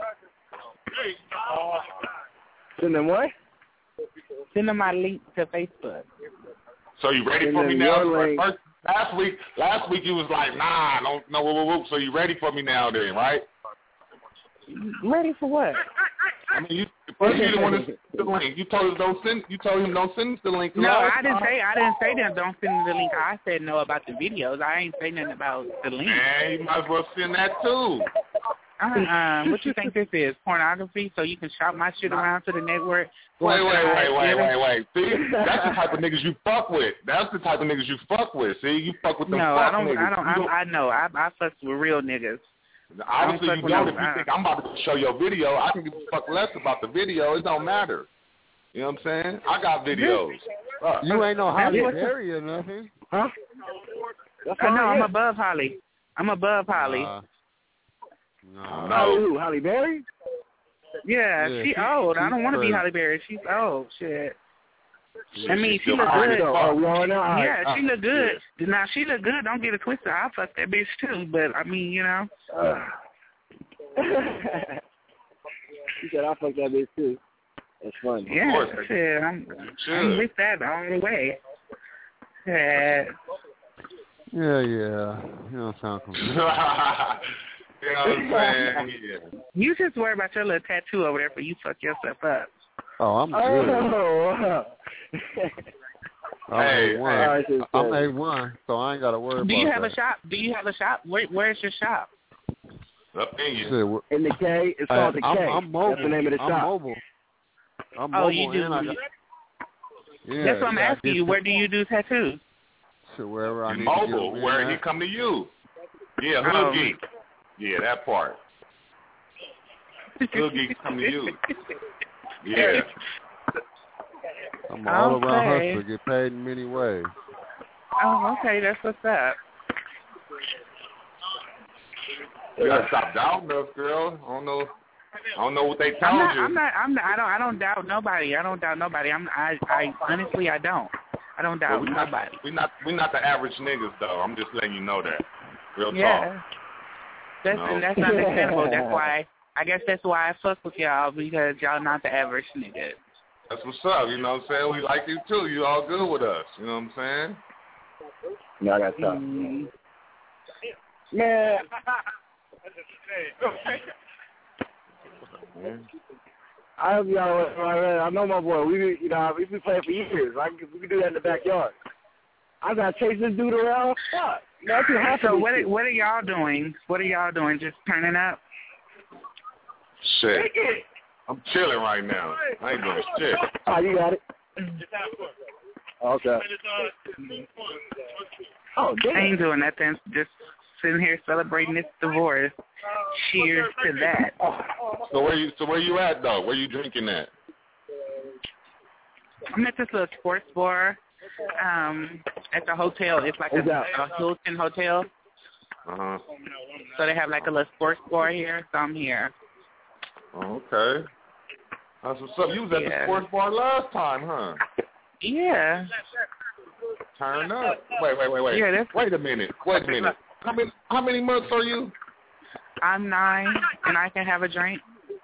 Send him what? Send him my link to Facebook. So you ready Send for me him now? your link. First, last week, last week you was like, nah, don't, no, whoop, whoop, whoop. So you ready for me now, then, right? Ready for what? I mean, you first you didn't want to send the link. You told us don't send. You told him don't send the link. No, right? I didn't say I didn't say that. Don't send me the link. I said no about the videos. I ain't say nothing about the link. Man, you might as well send that too. Uh-uh. What you think this is? Pornography? So you can shop my shit around to the network? Wait, wait, wait, wait, wait, wait. See, that's the type of niggas you fuck with. That's the type of niggas you fuck with. See, you fuck with them no, fuck I don't, niggas. I don't. I don't. I know. I I fuck with real niggas. Obviously, I you don't don't. with If you no, think I'm about to show your video, I can give a fuck less about the video. It don't matter. You know what I'm saying? I got videos. Uh, you ain't no Holly Berry or nothing. Huh? I know. I'm above Holly. I'm above Holly. Uh, no. No. Who, Holly Berry? Yeah, Yeah, she, she- old. I don't she's want to be crazy. Holly Berry. She's old. Shit. Yeah, I mean, she still look hard good. as fuck. Oh, well, no, all Yeah, right. she look good. Now she look good. Don't get it twisted. I'll fuck that bitch too. But I mean, you know. Uh, she said I fucked that bitch too. That's funny. Yeah, course. shit. I'm, Sure. I'm with that all the way. Yeah. Yeah, yeah. You don't sound confused. You know what I'm saying? Yeah. You just worry about your little tattoo over there for you fuck yourself up. Oh, I'm good. Oh, I'm Hey, A one. all right, sis, I'm sis. A one, so I ain't got to worry about Do you have that. a shop? Do you have a shop? Where, where's your shop? Up in you. Shit, wh- in the K, it's I, called the K. I'm, I'm mobile. That's the name of the I'm shop. mobile. I'm Oh, mobile you do. and I got, yeah, That's what I'm yeah, I asking get you. to- Where do you do tattoos? Shit, wherever I need Mobile, to get where them he in come to you. Yeah, Hood Oh. Geek. Yeah, that part. Hood Geeks come to you. Yeah. I'm an all around Okay. hustler, get paid in many ways. Oh, okay. That's what's up. You gotta stop doubting us, girl. I don't know. I don't know what they told I'm not, you. I'm not. I'm not. I don't. I don't doubt nobody. I don't doubt nobody. I'm. I. I honestly, I don't. I don't Well, doubt we not, nobody. we not we not the average niggas though. I'm just letting you know that. Real Yeah. talk. That's No. and that's understandable. That's why. I guess that's why I fuck with y'all because y'all not the average niggas. That's what's up. You know what I'm saying? We like you too. You all good with us. You know what I'm saying? No, I got to stop. Mm. Man. I hope y'all. I know my boy. We, you know, we've been playing for years. I can, we can do that in the backyard. I got to chase this dude around. Fuck. Nothing happened. So what? Are, what are y'all doing? What are y'all doing? Just turning up? Shit. I'm chilling right now. I ain't doing shit. Oh, you got it. Okay. Oh, damn. I ain't doing nothing. Just sitting here celebrating this divorce. Cheers to that. So where you? So where you at though? Where you drinking at? I'm at this little sports bar. Um, at the hotel. It's like a, a Hilton hotel. Uh huh. So they have like a little sports bar here. So I'm here. Okay. That's what's up. You was at Yeah. the sports bar last time, huh? Yeah. Turn up. Wait, wait, wait, wait. Yeah, that's- wait a minute. Wait a minute. How many how many months are you? I'm nine, and I can have a drink.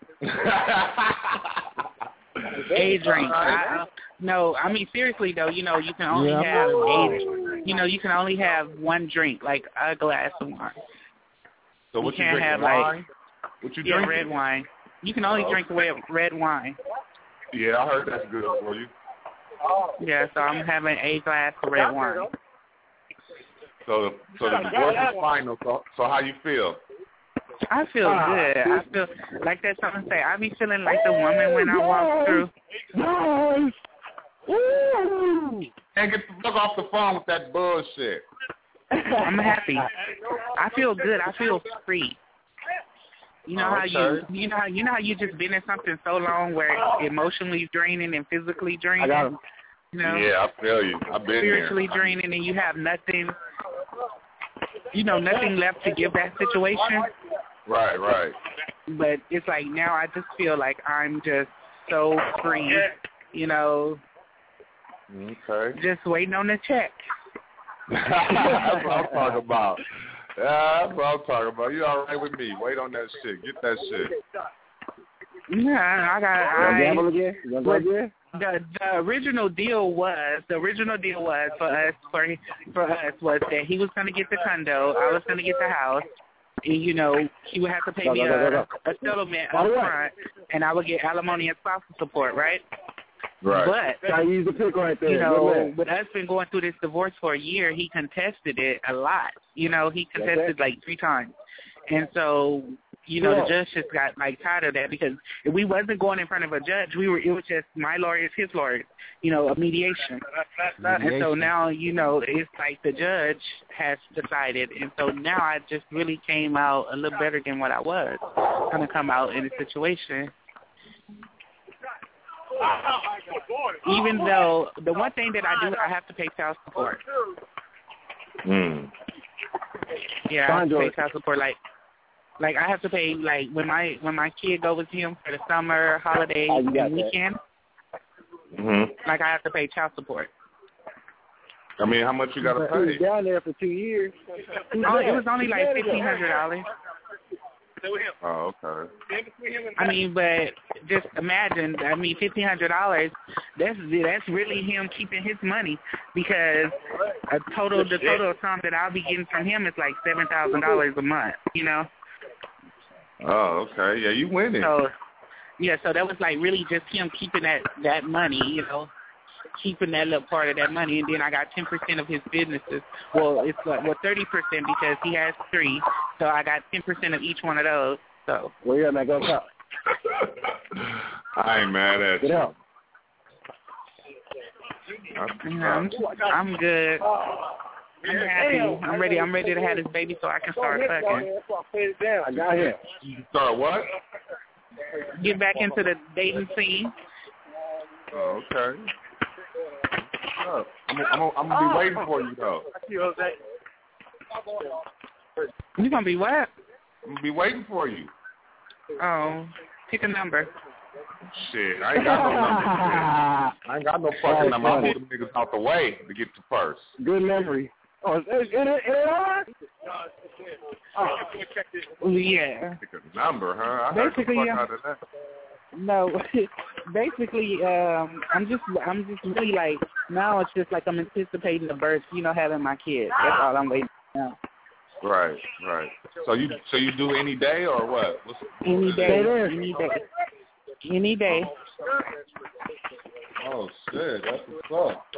A drink. I, no, I mean seriously though. You know, you can only Yeah. have a. You know, you can only have one drink, like a glass of wine. So what you, you can't drinking? have Wine? like What you yeah, drinking? red wine. You can only Oh. drink red red wine. Yeah, I heard that's good for you. Yeah, so I'm having a glass of red wine. So, so the divorce is final. So, so how you feel? I feel good. I feel like that someone say. I be feeling like the woman when I walk through. Nice. Woo! And get the fuck off the phone with that bullshit. I'm happy. I feel good. I feel free. You know Oh, how you okay. you know how you know how you just been in something so long where it's emotionally draining and physically draining. I got him. You know, Yeah, I feel you. I've been spiritually there. draining, and you have nothing. You know, nothing left to give that situation. Right, right. But it's like now I just feel like I'm just so free. You know, Okay. just waiting on the check. That's what I'm talking about. Yeah, that's what I'm talking about. You all right with me? Wait on that shit. Get that shit. Yeah, I got. You gonna I, gamble again? You gonna go again? The the original deal was the original deal was for us for for us was that he was going to get the condo, I was going to get the house, and you know he would have to pay Go, me go, go, a, go, a settlement By up the way. front, and I would get alimony and spousal support, right? Right. But I use the pick right there. you Good know, man. with us been going through this divorce for a year, he contested it a lot. You know, he contested like three times, and so. You know, the judge just got like tired of that because if we wasn't going in front of a judge, we were. It was just my lawyers, his lawyers. You know, a mediation. Mediation. And so now, you know, it's like the judge has decided, and so now I just really came out a little better than what I was going to come out in the situation. Even though the one thing that I do, I have to pay child support. Hmm. Yeah, I have to pay child support. Like. Like I have to pay like when my when my kid goes with him for the summer holiday Oh, you got and that. weekend, Mhm. like I have to pay child support. I mean, how much you gotta He pay? was down there for two years. Oh, it was only like fifteen hundred dollars. Oh, okay. I mean, but just imagine. I mean, fifteen hundred dollars. That's that's really him keeping his money because a total the total sum that I'll be getting from him is like seven thousand dollars a month. You know. Oh, okay. Yeah, you winning. So, yeah, so that was like really just him keeping that that money, you know, keeping that little part of that money, and then I got ten percent of his businesses. Well, it's like well thirty percent because he has three, so I got ten percent of each one of those. So. Well, yeah, man, go top. I ain't mad at Get you. out. You know, I'm, I'm good. I'm happy. I'm ready. I'm ready to have this baby so I can start fucking. I got him. You start what? Get back into the dating scene. Oh, okay. I'm, I'm, I'm gonna be waiting for you though. You gonna be what? I'm gonna be waiting for you. Oh, pick a number. Shit, I ain't got no number. Shit. I ain't got no fucking number. I moved them niggas out the way to get to first. Good memory. Oh, is it, is it, is it on? Oh. Yeah. Pick a number, huh? I heard the Basically, fuck yeah. out of that. No, basically, um, I'm just, I'm just really like now. It's just like I'm anticipating the birth. You know, having my kid. That's all I'm waiting for now. Right, right. So you, so you do any day or what? What's, Any what's day, it? any day, any day. Oh shit, that's what's up.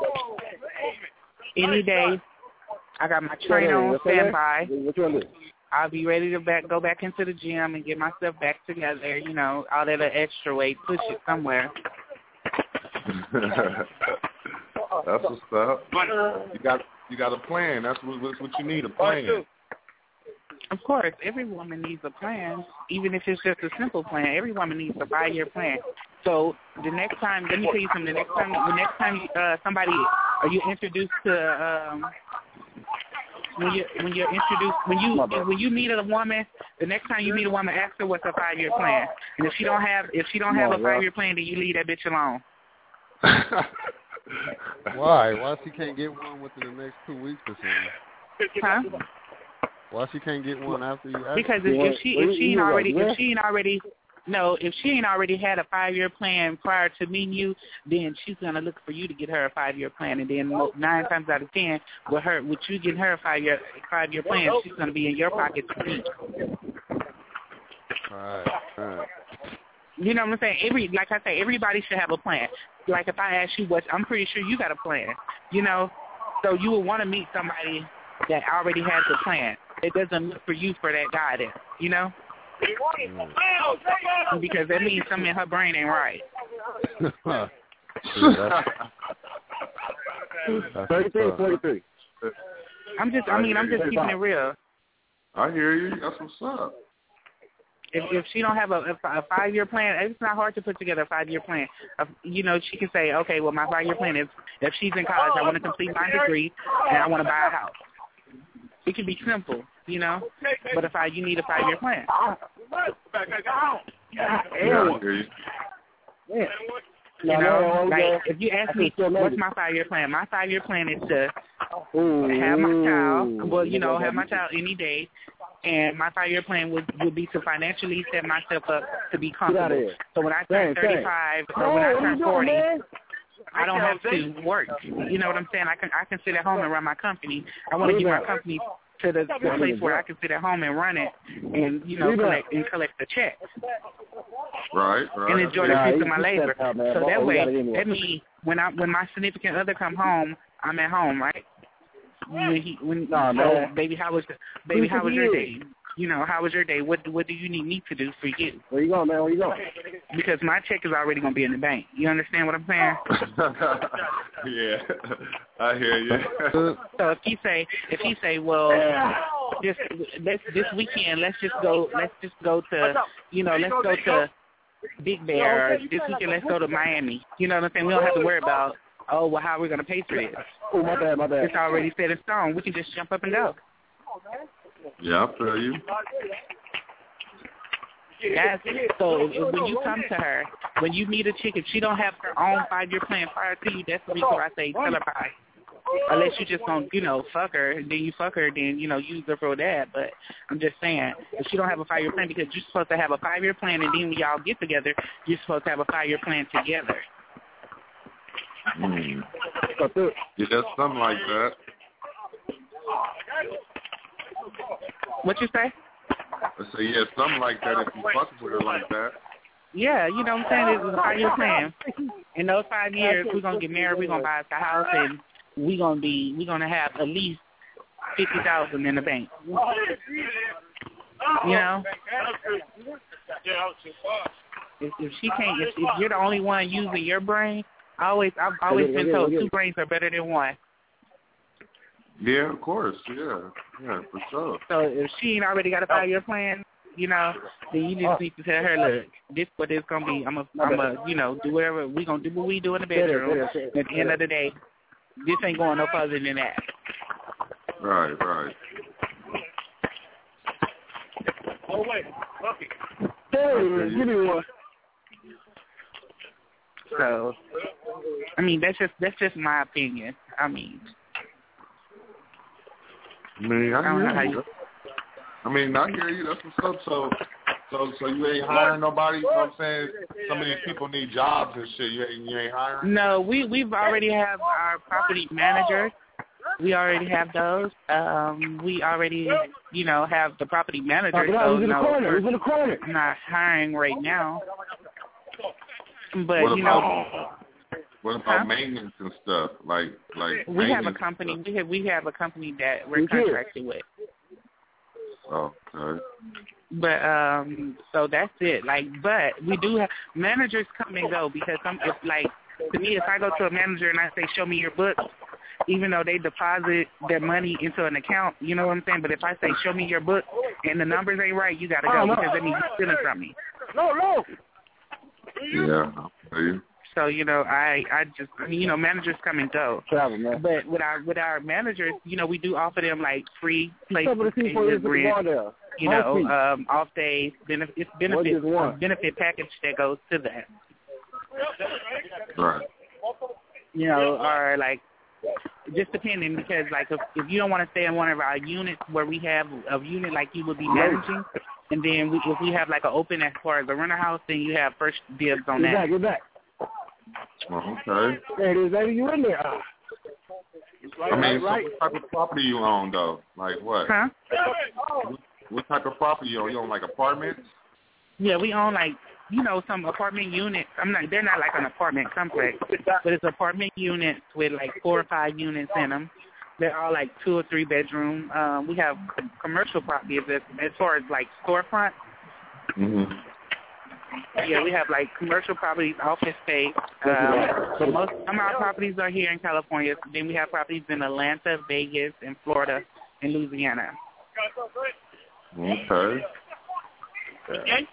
Any day. I got my train on standby. What you want to do? I'll be ready to back go back into the gym and get myself back together. You know, all that extra weight, push it somewhere. That's what's up. You got you got a plan. That's what, that's what you need, a plan. Of course, every woman needs a plan, even if it's just a simple plan. Every woman needs a five-year plan. So the next time, let me tell you something. The next time, the next time uh, somebody, are you introduced to um, when you when you're introduced when you when you meet a woman, the next time you meet a woman, ask her what's her five-year plan. And if she don't have if she don't have a five-year plan, then you leave that bitch alone. Why? Why she can't get one within the next two weeks or something? Huh? Why she can't get one after you ask? Because if, if she if she ain't already if she ain't already no if she ain't already had a five year plan prior to meeting you, then she's gonna look for you to get her a five year plan, and then nine times out of ten, with her with you getting her a five year five year plan, she's gonna be in your pocket to keep. Right, right. You know what I'm saying? Every like I say, everybody should have a plan. Like if I ask you what, I'm pretty sure you got a plan. You know, so you would want to meet somebody that already has a plan. It doesn't look for you for that guidance, you know? Mm. Because that means something in her brain ain't right. thirty-three, forty-three. I'm just, I mean, I'm just keeping it real. I hear you. That's what's up. If if she don't have a, a five-year plan, it's not hard to put together a five-year plan. Uh, you know, she can say, okay, well, my five-year plan is if she's in college, I want to complete my degree, and I want to buy a house. It can be simple, you know, but if I, you need a five-year plan. Yeah, I hear you. Yeah. You know, like if you ask me, what's my five-year plan? My five-year plan is to have my child, well, you know, have my child any day, and my five-year plan would, would be to financially set myself up to be comfortable. So when I turn thirty-five or when I turn forty, I don't have to work. You know what I'm saying? I can I can sit at home and run my company. I want to get my company to the, the place where I can sit at home and run it, and you know collect and collect the check. Right, right. And enjoy the fruits of my labor. So that way, that means when I when my significant other come home, I'm at home, right? When he when nah, so baby, how was baby? How was your day? You know, how was your day? What what do you need me to do for you? Where you going, man? Where you going? Because my check is already going to be in the bank. You understand what I'm saying? Yeah, I hear you. So if he say, if he say, well, this let's this weekend, let's just go, let's just go to, you know, let's go to Big Bear. Or this weekend, let's go to Miami. You know what I'm saying? We don't have to worry about, oh, well, how are we going to pay for this? Oh, my bad, my bad. It's already set in stone. We can just jump up and go. Yeah, I feel you. Yes. So if, when you come to her, when you meet a chick, if she don't have her own five-year plan prior to you, that's the reason why I say tell her bye. Unless you just gonna, you know, fuck her, then you fuck her, then, you know, use her for that. But I'm just saying, if she don't have a five-year plan, because you're supposed to have a five-year plan, and then when y'all get together, you're supposed to have a five-year plan together. Mm. Yeah, that's something like that. What you say? I say, yeah, something like that if you fuck with her like that. Yeah, you know what I'm saying? It's a five-year plan. In those five years, we're going to get married, we're going to buy us a house, and we're going to be, we're going to have at least fifty thousand dollars in the bank. You know? If, if she can't, if, if you're the only one using your brain, I always, I've always been told two brains are better than one. Yeah, of course. Yeah, yeah, for sure. So if she ain't already got a five-year plan, you know, then you just need to tell her, look, this what it's gonna be. I'm a, I'm a, you know, do whatever we gonna do. What we do in the bedroom. At the end of the day, this ain't going no further than that. Right, right. Oh wait, okay. Hey, give me one. So, I mean, that's just that's just my opinion. I mean. I mean, I, I don't know how hear you. you. I mean, I hear you. That's what's up. So, so, so you ain't hiring nobody. You know what I'm saying? Some of these people need jobs and shit. You ain't, you ain't hiring. No, we we've already have our property managers. We already have those. Um, we already, you know, have the property managers. So Who's in the no, corner? Who's in the corner? not hiring right now. But What you about, know. What about Huh? maintenance and stuff? Like, like We have a maintenance company. and We have we have a company that we're We do. contracted with. Oh, Okay. But um, so that's it. Like, but we do have managers come and go because some, if like to me, if I go to a manager and I say, "Show me your books," even though they deposit their money into an account, you know what I'm saying? But if I say, "Show me your book," and the numbers ain't right, you gotta go because that means you're stealing from me. No, no. Yeah. Okay. So, you know, I, I just, you know, managers come and go. Travel, man. But with our with our managers, you know, we do offer them, like, free places, Somebody for you to rent, there. you know, um, off days, benefit, it's benefit, benefit package that goes to that. Right. You know, or, like, just depending because, like, if, if you don't want to stay in one of our units where we have a unit like you would be managing, and then we, if we have, like, an open as far as a renter house, then you have first dibs on Get that. back, get back. Well, okay. There it is, baby. You in there? I mean, so what type of property you own, though? Like what? Huh? What, what type of property you own? You own, like, apartments? Yeah, we own, like, you know, some apartment units. I'm not, they're not like an apartment complex, but it's apartment units with, like, four or five units in them. They're all, like, two or three bedroom. Um, we have commercial properties as, as far as, like, storefront. Mm-hmm. Yeah, we have, like, commercial properties, office space. Um, but most some of our properties are here in California. Then we have properties in Atlanta, Vegas, and Florida, and Louisiana. Okay. Okay.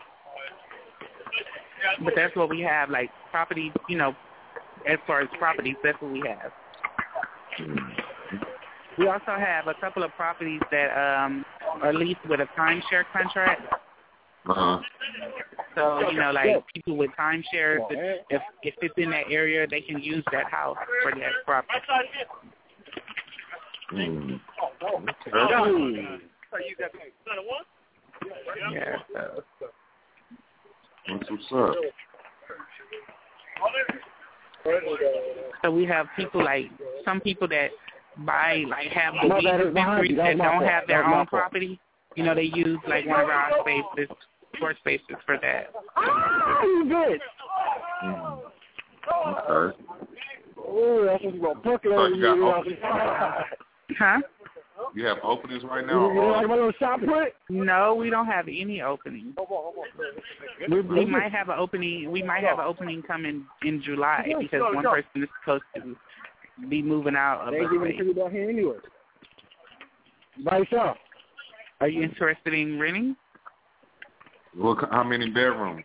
But that's what we have, like, property, you know, as far as properties, that's what we have. We also have a couple of properties that um, are leased with a timeshare contract. Uh-huh. So, you know, like people with timeshares, if if it's in that area, they can use that house for that property. Mm. Okay. Yeah. So. What's what's up? So we have people like some people that buy like have the No, weed that is behind you. dispensaries that That's my don't fault. have their That's my own fault. property. You know, they use like one of our spaces, store spaces for that. Ah, you good. Mm. Okay. Oh, that's just going to puck it So over you got you. openings? Huh? You have openings right You, now? you like my little shop put? No, we don't have any openings. We, we might have an opening. We might have an opening coming in July because one person is supposed to be moving out of They the ain't giving space. it to you down here anyway. By yourself. Are you interested in renting? Well, how many bedrooms?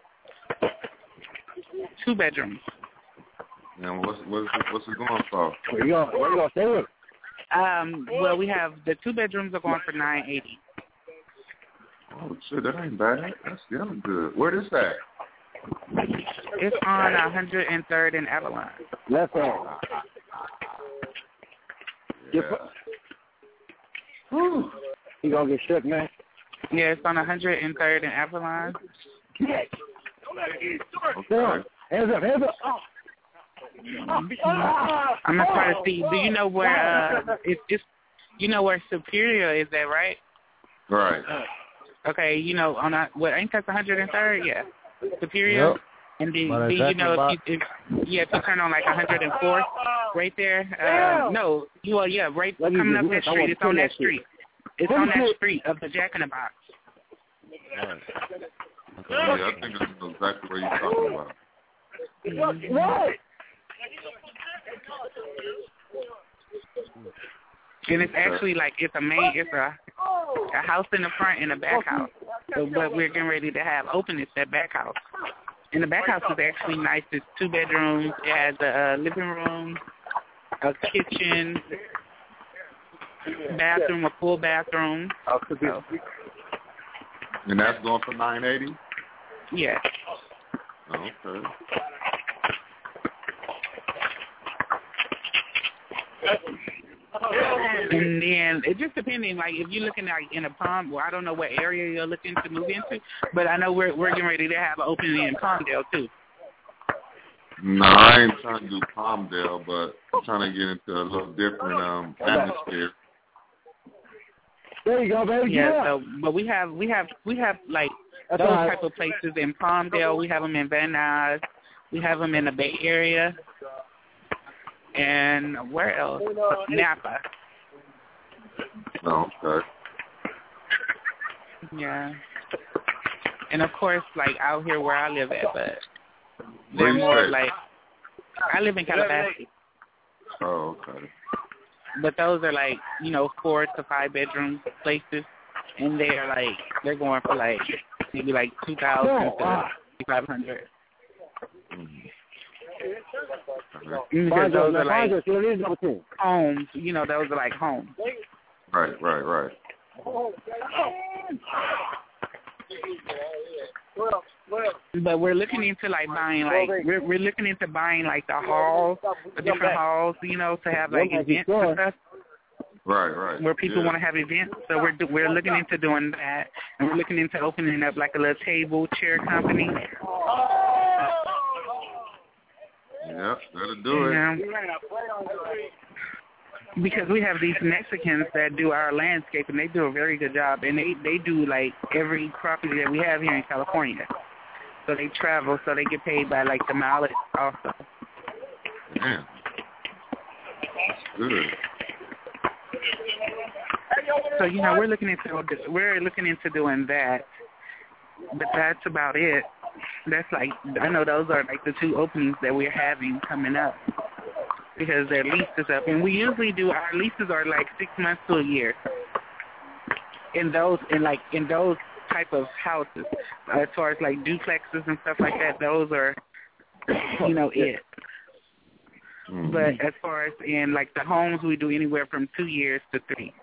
Two bedrooms. And what's what's what's it going for? Where you going? Where you going to stay with? Um, well, we have the two bedrooms are going for nine eighty. Oh shit, that ain't bad. That's damn good. Where is that? It's on one hundred third and Avalon. Left hand. Yeah. Whew. You gonna get shook, man. Yeah, it's on one hundred third and Avalon. Okay. Okay. Hands up, hands up. Oh. I'm gonna try to see. Do you know where? Uh, it's it's you know where Superior is at, right? Right. Okay, you know on a what? Ain't that one hundred third? Yeah, Superior. Yep. And then, But then you exactly know about- if you if yeah if you turn on like one hundred fourth right there. Uh, no, you well yeah right Let me coming just up that look. I street. want It's to on pull that that street. It's Let on me that see. street of the Jack in the Box. Yeah, I think this is exactly what you're talking about. Mm-hmm. What? And it's actually like it's a main, it's a a house in the front and a back house. So, but we're getting ready to have open that back house. And the back house is actually nice. It's two bedrooms. It has a, uh living room, a kitchen, bathroom, a full bathroom. So, And that's going for nine eighty. yeah. Oh, okay. And then it just depending, like if you're looking like in a Palm, well, I don't know what area you're looking to move into, but I know we're we're getting ready to have an opening in Palmdale too. No, I ain't trying to do Palmdale, but I'm trying to get into a little different um atmosphere. There you go, baby. Yeah. Yeah. So, but we have we have we have like That's those all right. type of places in Palmdale. We have them in Van Nuys. We have them in the Bay Area. And where else? Napa. Oh, okay. Yeah. And of course, like out here where I live at, but Where they're you more stay? like, I live in Calabasas. Oh, okay. But those are like, you know, four to five bedroom places, and they're like, they're going for like maybe like two thousand to five hundred. Because those are like homes, you know, those are like homes. Right, right, right. But we're looking into like buying like we're we're looking into buying like the halls, the different halls, you know, to have like events and stuff. Right, right. Where people yeah. want to have events, so we're do, we're looking into doing that, and we're looking into opening up like a little table chair company. Yep, that'll do it. Yeah. Because we have these Mexicans that do our landscape, and they do a very good job, and they they do like every property that we have here in California. So they travel, so they get paid by like the mileage also. Yeah. Good. So you know we're looking into we're looking into doing that, but that's about it. That's like I know those are like the two openings that we're having coming up because their lease is up, and we usually do our leases are like six months to a year. In those in like in those type of houses, as far as like duplexes and stuff like that, those are you know it. Mm-hmm. But as far as in like the homes, we do anywhere from two years to three.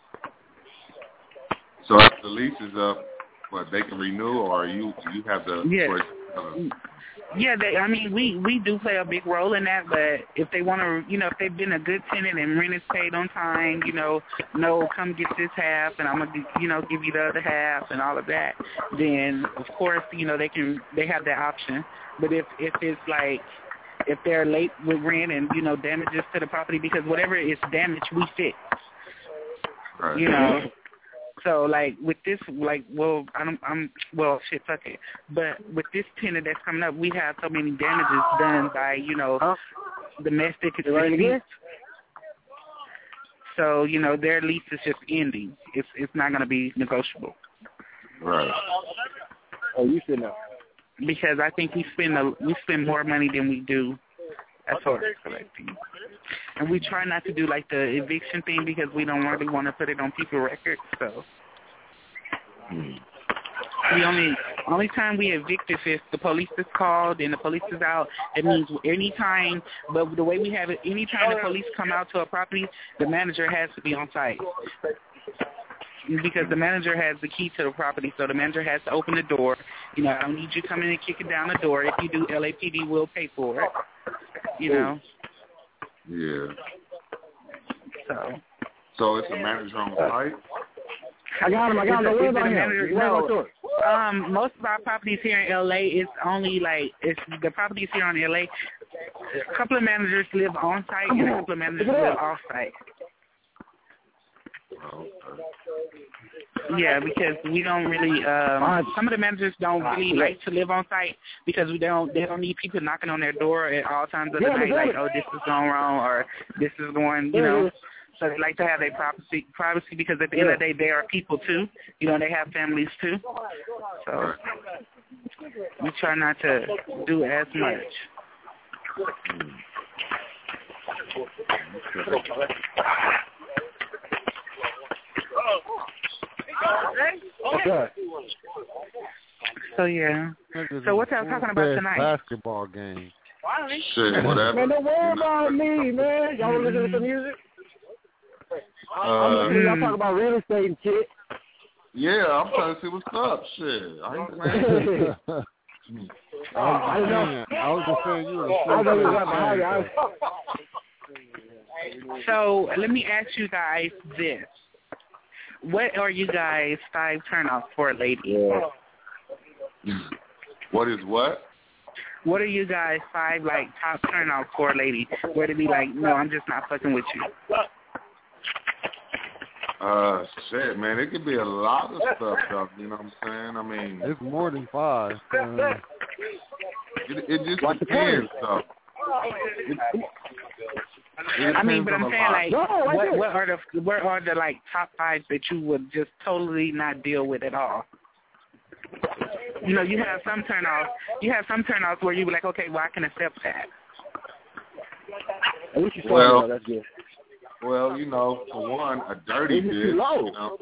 So if the lease is up, what they can renew, or you you have the yeah. or, uh, yeah, they, I mean, we, we do play a big role in that, but if they want to, you know, if they've been a good tenant and rent is paid on time, you know, no, come get this half and I'm going to, you know, give you the other half and all of that, then, of course, you know, they can, they have that option. But if, if it's like, if they're late with rent and, you know, damages to the property, because whatever is damaged, we fix, right. you know. So, like, with this, like, well, I don't, I'm, well, shit, fuck it. But with this tenant that's coming up, we have so many damages done by, you know, domestic disputes. So, you know, their lease is just ending. It's it's not going to be negotiable. Right. Oh, you should know. Because I think we spend a, we spend more money than we do as far as collecting. And we try not to do like the eviction thing because we don't really want to put it on people's records. So hmm. the only only time we evict is if the police is called and the police is out. It means any time, but the way we have it, any time the police come out to a property, the manager has to be on site. Because the manager has the key to the property, so the manager has to open the door. You know, I don't need you coming and kicking down the door. If you do, L A P D will pay for it. You know. Yeah. So. So it's the manager on site? I got him. I got him. Don't worry about him. No. Um, most of our properties here in L A is only like it's the properties here in L A. A couple of managers live on site and a couple of managers live off site. Oh, okay. Yeah, because we don't really. Um, some of the managers don't really like to live on site because we don't. They don't need people knocking on their door at all times of the night, like, oh, this is going wrong or this is going, you know. So they like to have their privacy, privacy because at the end of the day, they are people too. You know, they have families too. So we try not to do as much. Okay. So yeah. So what y'all talking about tonight? Basketball game. Shit, whatever. Man, don't worry about me, man. Y'all want to listen to some music? Uh, I'm y'all talking about real estate and shit. Yeah, I'm trying to see what's up. Shit, I ain't playing. I was just saying, I was just saying you were. I know you got behind you. So let me ask you guys this. What are you guys five turnoffs for a lady? Yeah. What is what? What are you guys five like top turnoffs for a lady? Where to be like, no, I'm just not fucking with you. Uh, shit, man, it could be a lot of stuff, though, you know what I'm saying? I mean, it's more than five. Uh, it, it just depends, though. It, I mean, but I'm saying like, no, what what are the what are the like top five that you would just totally not deal with at all? You know, you have some turn offs. You have some turn offs where you be like, okay, well, I can accept that. Well, that's good. Well, you know, for one, a dirty bitch. You know,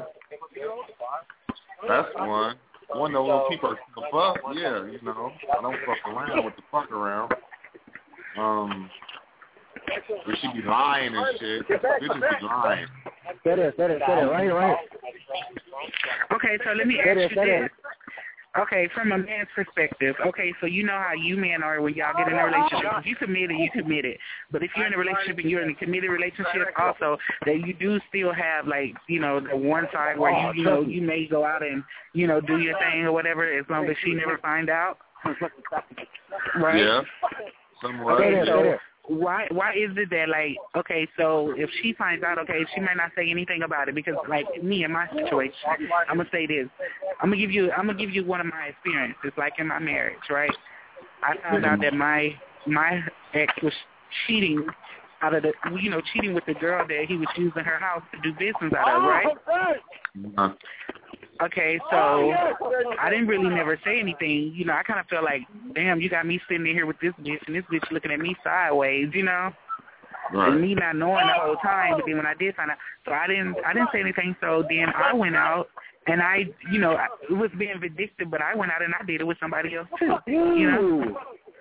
that's one. One that won't keep her the fuck. Yeah, you know, I don't fuck around with the fuck around. Um, but she be lying and shit. Bitches be lying. That is, that is, that is, right here, right here. Okay, so let me ask you this. Okay, from a man's perspective, okay, so you know how you men are when y'all get in a relationship. If you committed, you committed. But if you're in a relationship and you're in a committed relationship also, that you do still have, like, you know, the one side where you, you know, you may go out and, you know, do your thing or whatever as long as she never find out. Right? Yeah. Somewhat. Okay, so why why is it that, like, okay, so if she finds out, okay, she might not say anything about it because, like, me in my situation, I'm gonna say this, I'm gonna give you I'm gonna give you one of my experiences, like in my marriage, right? I found out that my my ex was cheating out of the, you know, cheating with the girl that he was using her house to do business out of, right? Uh, Okay, so I didn't really never say anything. You know, I kind of felt like, damn, you got me sitting in here with this bitch, and this bitch looking at me sideways, you know, right. and me not knowing the whole time. But then when I did find out, so I didn't, I didn't say anything. So then I went out, and I, you know, it was being vindictive, but I went out and I did it with somebody else too, you know.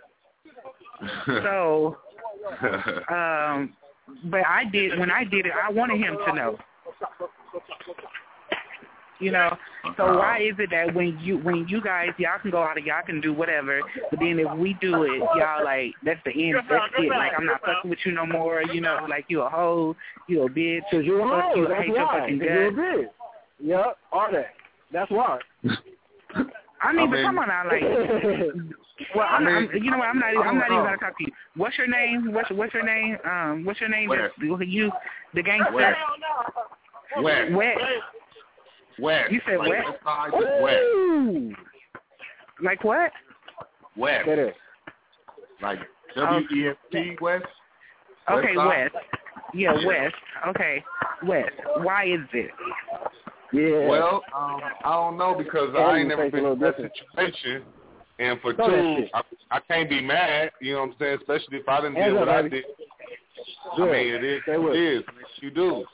So, um, but I did when I did it, I wanted him to know. You know, so why is it that when you when you guys y'all can go out and y'all can do whatever, but then if we do it, y'all like that's the end, that's it. Like I'm not fucking with you no more. You know, like you a hoe, you a bitch, Cause you're a hoe. you, That's hate why. your fucking Cause you're a guts. bitch. Yep, all that. That's why. I mean, I but mean, come on now, like, well, I'm, I'm, you know what? I'm not, even, I'm not even gonna talk to you. What's your name? What's what's your name? Um, what's your name? West. You, the gangster. West. West. West. West. You said like, West? West. Like what? West. Like W E S T West. Okay, West. West. Yeah, Yeah. West. Okay, West. Why is it? Yeah. Well, um, I don't know because I ain't never been in that situation. And for Know that two, shit. I, I can't be mad, you know what I'm saying? Especially if I didn't Hands do up, what I baby. did. Good. I mean, it is Stay what with it is. You do.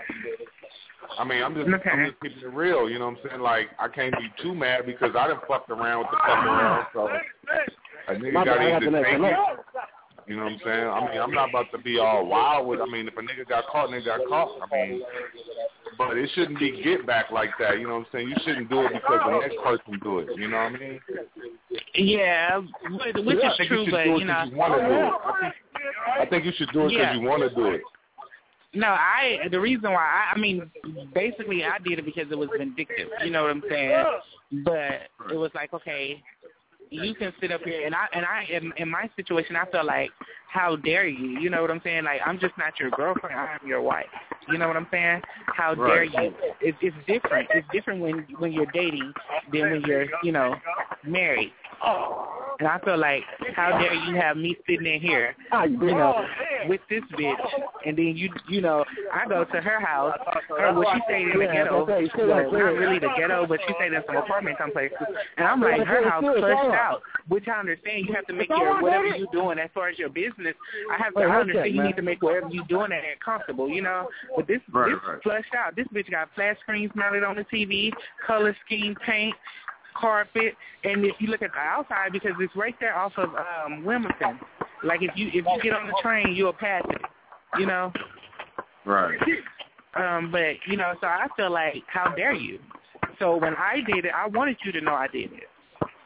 I mean, I'm just, Okay. I'm just keeping it real, you know what I'm saying? Like, I can't be too mad because I done fucked around with the fuck around, so a nigga My got bad, I got to the either next take one. it. You know what I'm saying? I mean, I'm not about to be all wild with, I mean, if a nigga got caught, nigga got caught. I mean, but it shouldn't be get back like that, you know what I'm saying? You shouldn't do it because the next person do it, you know what I mean? Yeah, which, which Yeah, is I think true, you should but do it you know. 'cause you want to do it. I think, I think you should do it because Yeah. you want to do it. No, I. The reason why I, I mean, basically, I did it because it was vindictive. You know what I'm saying? But it was like, okay, you can sit up here, and I, and I, in, in my situation, I felt like, how dare you? You know what I'm saying? Like, I'm just not your girlfriend. I am your wife. You know what I'm saying? How dare Right. you? It's, it's different. It's different when when you're dating than when you're, you know, married. And I feel like, how dare you have me sitting in here, you know, with this bitch, and then you, you know, I go to her house, her, well, she stayed in the ghetto, well, not really the ghetto, but she stayed in some apartment complexes, and I'm like, her house flushed out, which I understand you have to make your, whatever you're doing as far as your business, I have to, I understand you need to make whatever you're doing that comfortable, you know, but this, Right, this right. flushed out, this bitch got flat screens mounted on the T V, color scheme paint, carpet, and if you look at the outside, because it's right there off of um Wilmington. Like if you if you get on the train, you'll pass it, you know. Right. Um, but you know, so I feel like, how dare you? So when I did it, I wanted you to know I did it.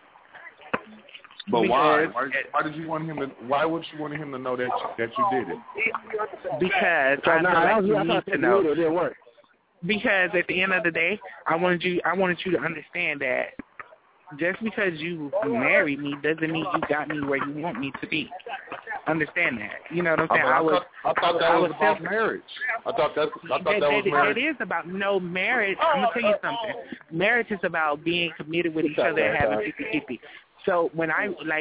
But why? Because- Why, why did you want him to? Why would you want him to know that you, that you did it? Because So, I nah, feel that like was- you I need thought to social know. media didn't work. Because at the end of the day, I wanted you I wanted you to understand that just because you married me doesn't mean you got me where you want me to be. Understand that. You know what I'm I, saying? mean, I, I was thought, I thought that I was, was about self- marriage. I thought that I thought that, that, was that, marriage. that is about no marriage. I'm gonna tell you something. Marriage is about being committed with each other and having fifty-fifty. So when I like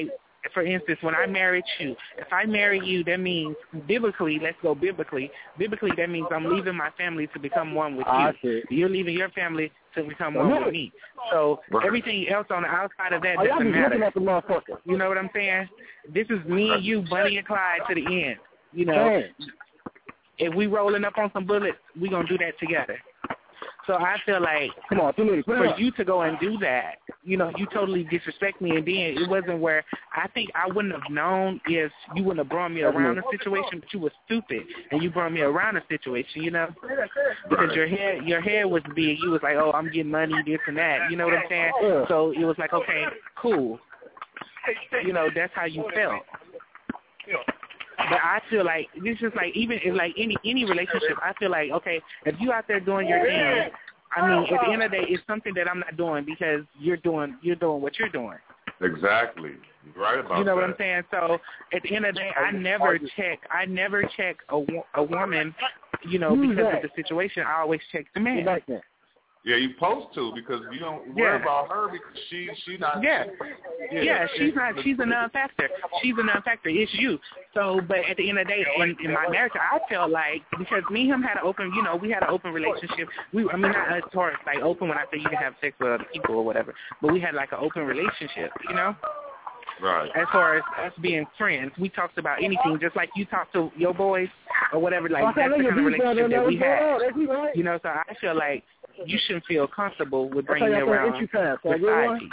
for instance, when I married you, if I marry you, that means biblically, let's go biblically, biblically that means I'm leaving my family to become one with you. You're leaving your family to become one with me. So everything else on the outside of that doesn't matter. You know what I'm saying? This is me and you, Bunny and Clyde, to the end. You know, if we rolling up on some bullets, we going to do that together. So I feel like Come on, for you to go and do that, you know, you totally disrespect me. And then it wasn't where I think I wouldn't have known if you wouldn't have brought me around a situation, but you were stupid and you brought me around a situation, you know, because your head your head was big. You was like, oh, I'm getting money, this and that. You know what I'm saying? So it was like, okay, cool. You know, that's how you felt. But I feel like this is like even in like any any relationship, I feel like, okay, if you out there doing your thing, I mean, at the end of the day, it's something that I'm not doing because you're doing you're doing what you're doing. Exactly. You're right about that. You know that. What I'm saying? So at the end of the day, I never check. I never check a, a woman, you know, because of the situation. I always check the man. Yeah, you supposed to because you don't worry yeah. about her because she she not. Yeah. yeah, yeah, she's not. She's a non-factor. She's a non-factor. It's you. So, but at the end of the day, in, in my marriage, I felt like because me and him had an open, you know, we had an open relationship. We, I mean, not as far as like open when I say you can have sex with other people or whatever, but we had like an open relationship, you know. Right. As far as us being friends, we talked about anything, just like you talk to your boys or whatever. Like that's the kind of relationship that we had. You know, so I feel like you shouldn't feel comfortable with bringing me around with side piece.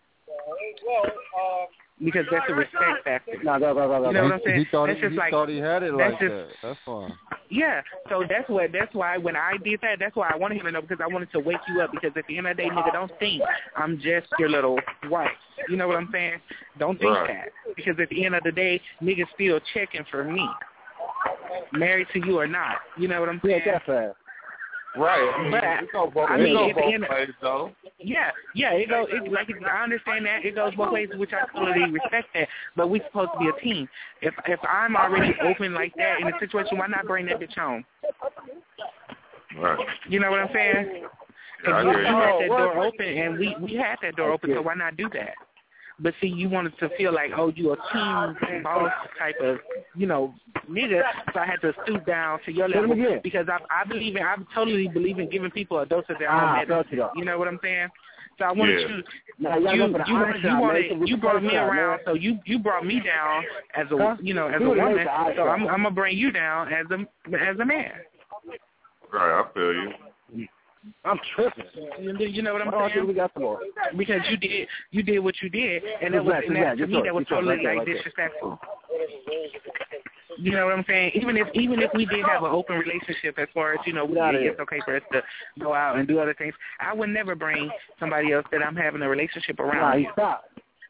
Because that's a respect factor. No, no, no, no, you know what I'm saying? He thought, that's he, just he like, thought he had it like just, that. That's fine. Yeah, so that's what. That's why when I did that, that's why I wanted him to know because I wanted to wake you up because at the end of the day, nigga, don't think I'm just your little wife. You know what I'm saying? Don't think right. that because at the end of the day, niggas still checking for me, married to you or not. You know what I'm saying? Yeah, that's fast. Right. I mean, but it goes both, I mean, it goes both end, ways, though. Yeah, yeah, it goes. It, like I understand that it goes both ways, which I totally respect that. But we're supposed to be a team. If if I'm already open like that in a situation, why not bring that bitch home? Right. You know what I'm saying? Yeah, we, we you. had that door open, and we we had that door open, so why not do that? But see, you wanted to feel like, oh, you a team boss type of, you know, nigga. So I had to stoop down to your level because I, I believe in, I totally believe in giving people a dose of their own medicine. You know what I'm saying? So I wanted yeah. you, no, you, you, you, you wanted, you brought me around, so you, you brought me down as a, you know, as a woman. So I'm, I'm gonna bring you down as a, as a man. Right, I feel you. I'm tripping. You know what I'm oh, saying? We got some more. Because you did, you did what you did, and it was, and that, to me, that was totally like disrespectful. You know what I'm saying? Even if, even if we did have an open relationship, as far as you know, we, it's okay for us to go out and do other things. I would never bring somebody else that I'm having a relationship around. Nah, stop.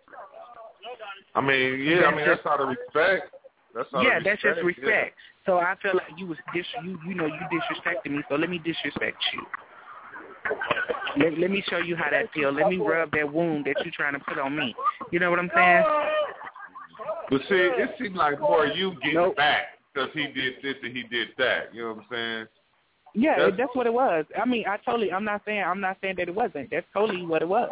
I mean, yeah, I mean that's out of respect. That's out yeah, of that's respect. just respect. Yeah. So I feel like you was dis, you, you know, you disrespected me. So let me disrespect you. Let, let me show you how that feels. Let me rub that wound that you're trying to put on me. You know what I'm saying? But see, it seems like more you getting nope. back because he did this and he did that. You know what I'm saying? Yeah, that's, that's what it was. I mean, I totally. I'm not saying. I'm not saying that it wasn't. That's totally what it was.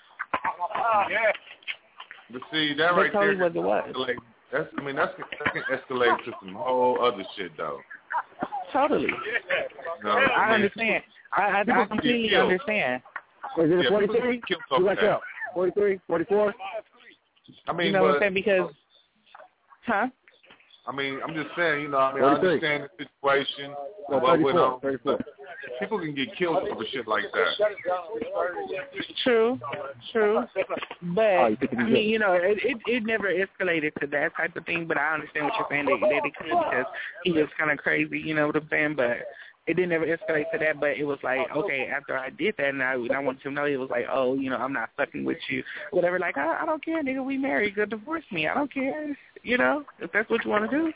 But see, that that's right totally there. What it was. Like, that's. I mean, that's that can escalate to some whole other shit, though. Totally. No, I, I mean, understand. I, I, I completely understand. Is it yeah, a forty-three? You got that? forty-three, forty-four? I mean, you know but, what I'm saying? Because, huh? I mean, I'm just saying, you know, I mean, I understand the situation. No, what went on. thirty-four. People can get killed over shit like that. True, true. But, oh, I mean, you know, it, it it never escalated to that type of thing, but I understand what you're saying, that, that it could because he was kind of crazy, you know what I'm saying? But it didn't ever escalate to that, but it was like, okay, after I did that and I, and I wanted to know, it was like, oh, you know, I'm not fucking with you, whatever. Like, I, I don't care, nigga, we married, go divorce me. I don't care, you know, if that's what you want to do.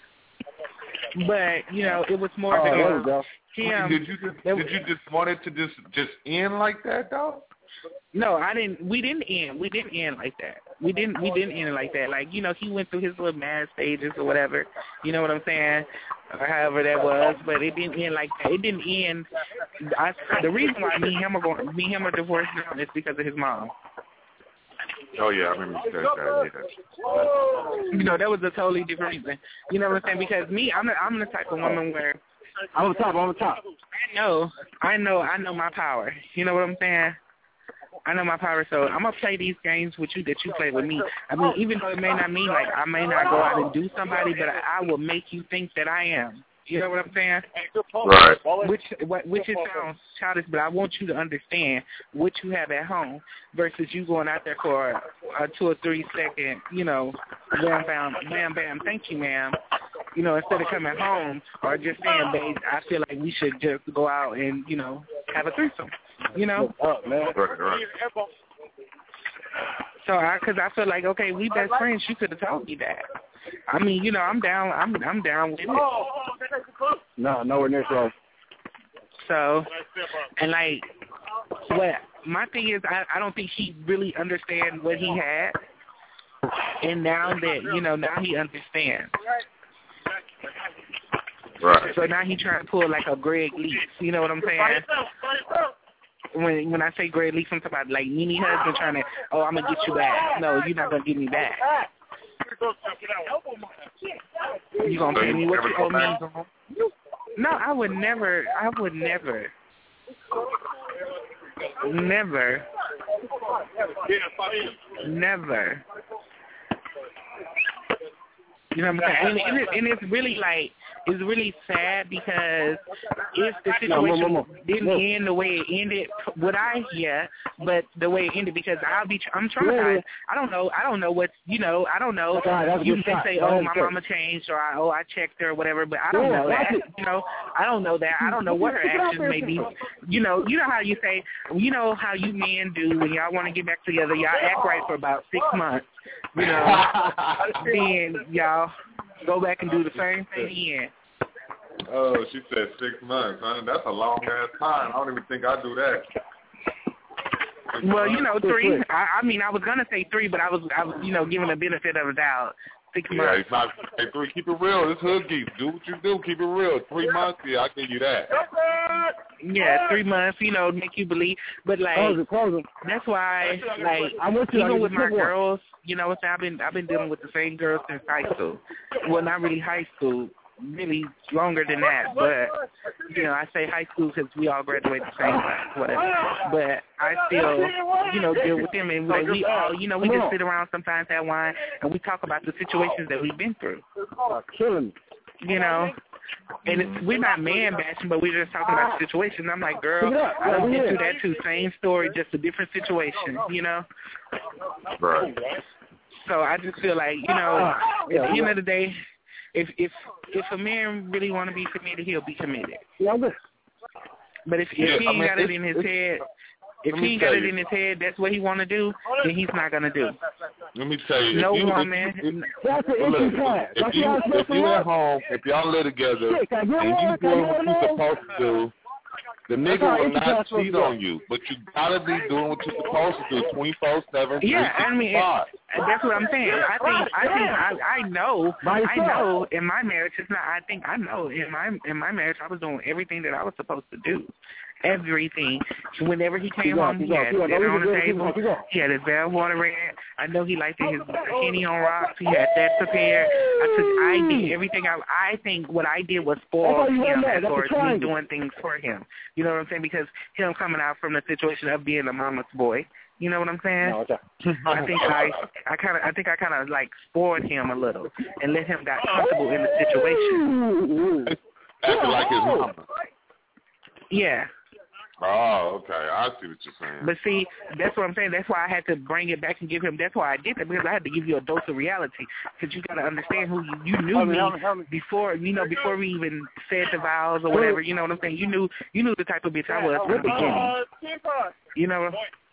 But, you know, it was more oh, of a, him. Did you just, did you just want it to just, just end like that, though? No, I didn't. We didn't end. We didn't end like that. We didn't. We didn't end like that. Like, you know, he went through his little mad stages or whatever. You know what I'm saying? Or however that was. But it didn't end like that. It didn't end. I, the reason why me and him are going, me and him are divorced now is because of his mom. Oh yeah, I remember you said that. Yeah. You know, that was a totally different reason. You know what I'm saying? Because me, I'm the, I'm the type of woman where I'm on top. I'm on top. I know, I know, I know my power. You know what I'm saying? I know my power, so I'm gonna play these games with you that you play with me. I mean, even though it may not mean like I may not go out and do somebody, but I, I will make you think that I am. You know what I'm saying? Right. Which which it sounds childish, but I want you to understand what you have at home versus you going out there for a two or three second, you know, wham bam, wham bam, thank you, ma'am. You know, instead of coming home or just saying, babe, I feel like we should just go out and, you know, have a threesome. You know? Up, man. Right, right. So, I, cause I feel like, okay, we best friends. You could have told me that. I mean, you know, I'm down. I'm I'm down with it. No, nowhere near so. So, and like, what my thing is, I I don't think he really understands what he had, and now that you know, now he understands. Right. So now he trying to pull like a Greg Leaf. You know what I'm saying? When when I say Greg Leaf, I'm talking about like Nene Husband trying to, oh, I'm gonna get you back. No, you're not gonna get me back. You gonna pay me what you owe me? No, I would never. I would never. Never. Never. You know what I'm saying? And, and, it, and it's really like, it's really sad because if the situation no, no, no, no. didn't no. end the way it ended, would I? Yeah, but the way it ended because I'll be, I'm traumatized. I don't know. I don't know what, you know, I don't know. God, you can say, oh, my mama changed or I, oh, I checked her or whatever, but I don't yeah, know that. You know, I don't know that. I don't know what her actions may be. You know, you know how you say, you know how you men do when y'all want to get back together, y'all act right for about six months. You know, then y'all go back and do the same thing again. Oh, she said six months, honey. That's a long ass time. I don't even think I do that. Six well, months? you know, three. I, I mean, I was gonna say three, but I was, I was, you know, giving the benefit of the doubt. Six yeah, months. It's not, hey, three. Keep it real. It's hood geeks. Do what you do. Keep it real. Three months. Yeah, I give you that. Yeah, three months. You know, make you believe. But like, close it, close it. That's why, like, I'm with you. even with my girls, you know, I've been, I've been dealing with the same girls since high school. Well, not really high school. Really longer than that, but you know, I say high school because we all graduate the same class, whatever. But I still, you know, deal with them, and like we all, you know, we just sit around sometimes, have wine, and we talk about the situations that we've been through. Killing. You know, and it's, we're not man bashing, but we're just talking about the situation. I'm like, girl, I don't get through that too. Same story, just a different situation. You know. Right. So I just feel like, you know, at the end of the day. If if if a man really want to be committed, he'll be committed. Yeah, but if, if yeah, he ain't I mean, got it in his head, if he ain't got it in his head, that's what he want to do, then he's not gonna do. Let me tell you, no if you, woman. If you, that's an look, issue class. If you if you at home, if y'all live together, and you doing what you supposed to do, the nigga will not cheat on you, but you gotta be doing what you're supposed to do, twenty-four seven. Yeah, I mean, it, that's what I'm saying. I think, I think, I, I know, I know. In my marriage, it's not. I think I know. In my in my marriage, I was doing everything that I was supposed to do. Everything. Whenever he came home, he had dinner on the table. He had his bad water ready. I know he liked his Henny on rocks. He had that prepared. I took. I did everything. I. I think what I did was spoil him as far as me doing things for him. You know what I'm saying? Because him coming out from the situation of being a mama's boy. You know what I'm saying? No, okay. I think I, I kind of, I think I kind of like spoiled him a little and let him got comfortable in the situation. Acting like his mama. Yeah. Oh, okay. I see what you're saying. But see, that's what I'm saying. That's why I had to bring it back and give him. That's why I did that, because I had to give you a dose of reality. Because you got to understand who you, you knew me before. You know, before we even said the vows or whatever. You know what I'm saying? You knew, you knew the type of bitch I was from the beginning. You know.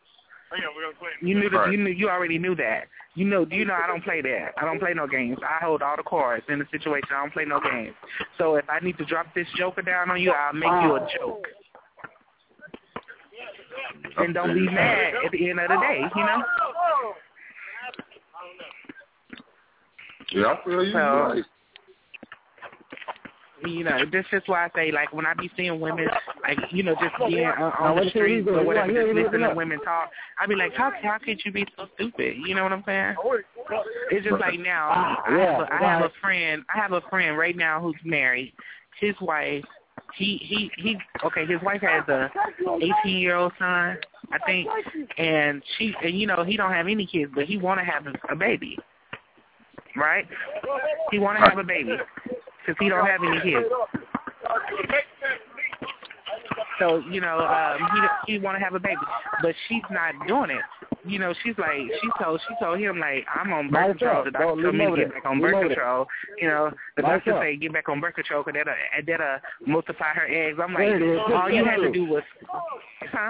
You knew that. You knew. You already knew that. You know. You know. I don't play that. I don't play no games. I hold all the cards in the situation. I don't play no games. So if I need to drop this joker down on you, I'll make you a joke. And don't be mad at the end of the day, you know? Yeah, I feel you. So, right. you know, this is why I say, like, when I be seeing women, like, you know, just being on, on the streets or whatever, just listening to women talk. I'd be like, how how could you be so stupid? You know what I'm saying? It's just like now, I have a, I have a friend, I have a friend right now who's married. His wife, he he he. Okay, his wife has a eighteen year old son, I think, and she, and you know, he don't have any kids, but he want to have a baby, right? He want to have a baby because he don't have any kids. So, you know, um, he he want to have a baby, but she's not doing it. You know, she's like, she told she told him, like, I'm on birth control. The doctor told me to get back on birth control. You know, the doctor say get back on birth control because that'll, that'll multiply her eggs. I'm like, all you had to do was, huh?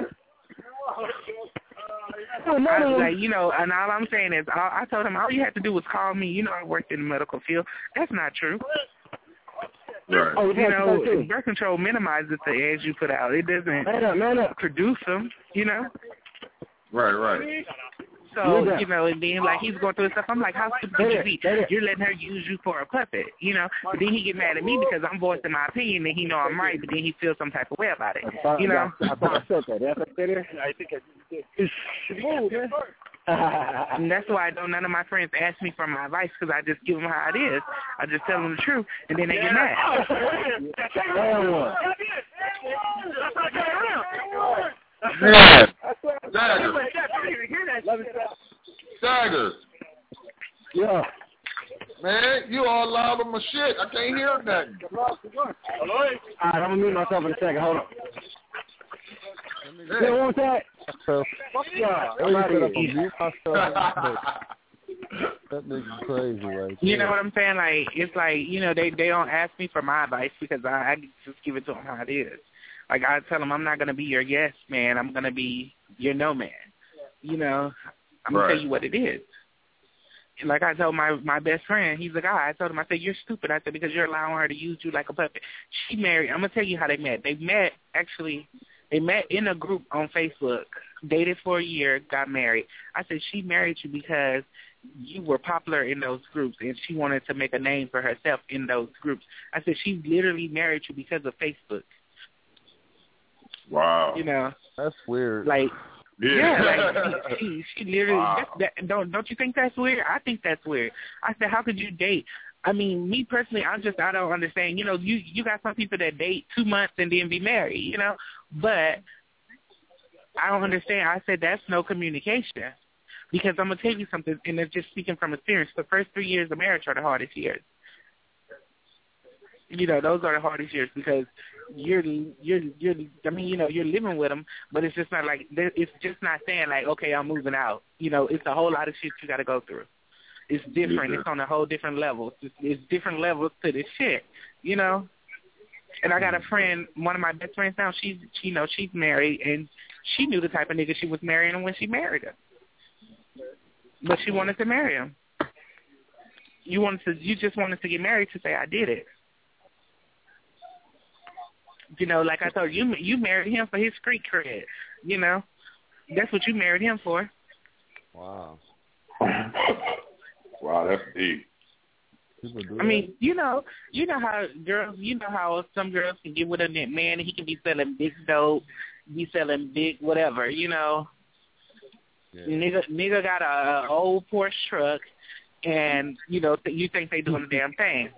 I was like, you know, and all I'm saying is, all, I told him, all you had to do was call me. You know, I worked in the medical field. That's not true. Right. Oh, you know, birth control minimizes the eggs you put out. It doesn't man up, man up. produce them, you know? Right, right. So, you know, and then, like, he's going through his stuff. I'm like, how stupid could you be? You're letting her use you for a puppet, you know? But then he get mad at me because I'm voicing my opinion and he know I'm right, but then he feels some type of way about it, you know? I think And that's why I don't, none of my friends ask me for my advice because I just give them how it is. I just tell them the truth, and then they get mad. Yeah. Dagger. Dagger. Yeah. Man, you all loud on my shit. I can't hear nothing. All right, I'm going to mute myself in a second. Hold on. Yeah, one time. So, yeah, I'm out of here. That nigga crazy, right? You know what I'm saying? Like, it's like, you know, they they don't ask me for my advice because I, I just give it to them how it is. Like, I tell them, I'm not going to be your yes man. I'm going to be your no man. You know, I'm going right. to tell you what it is. And like I told my my best friend, he's a guy. I told him, I said, you're stupid. I said, because you're allowing her to use you like a puppet. She married. I'm going to tell you how they met. They met, actually, they met in a group on Facebook, dated for a year, got married. I said, she married you because you were popular in those groups, and she wanted to make a name for herself in those groups. I said, she literally married you because of Facebook. Wow. You know. That's weird. Like, yeah, yeah like, she, she literally, wow. that, that, don't, don't you think that's weird? I think that's weird. I said, how could you date? I mean, me personally, I'm just, I don't understand. You know, you, you got some people that date two months and then be married, you know, but I don't understand. I said, that's no communication. Because I'm going to tell you something, and it's just speaking from experience, the first three years of marriage are the hardest years. You know, those are the hardest years because you're, you're, you're, I mean, you know, you're living with them, but it's just not like, it's just not saying like, okay, I'm moving out. You know, it's a whole lot of shit you got to go through. It's different. It's on a whole different level. It's, it's different levels to this shit, you know? And I got a friend, one of my best friends now, she's, she, you know, she's married, and she knew the type of nigga she was marrying when she married him. But she wanted to marry him. You wanted to, you just wanted to get married to say, I did it. You know, like I told you, you married him for his street cred, you know? That's what you married him for. Wow. Wow, that's deep. I mean, you know, you know how girls, you know how some girls can get with a man and he can be selling big dope, be selling big whatever, you know. Yeah. Nigga, nigga got a, a old Porsche truck, and you know th- you think they doing the damn thing.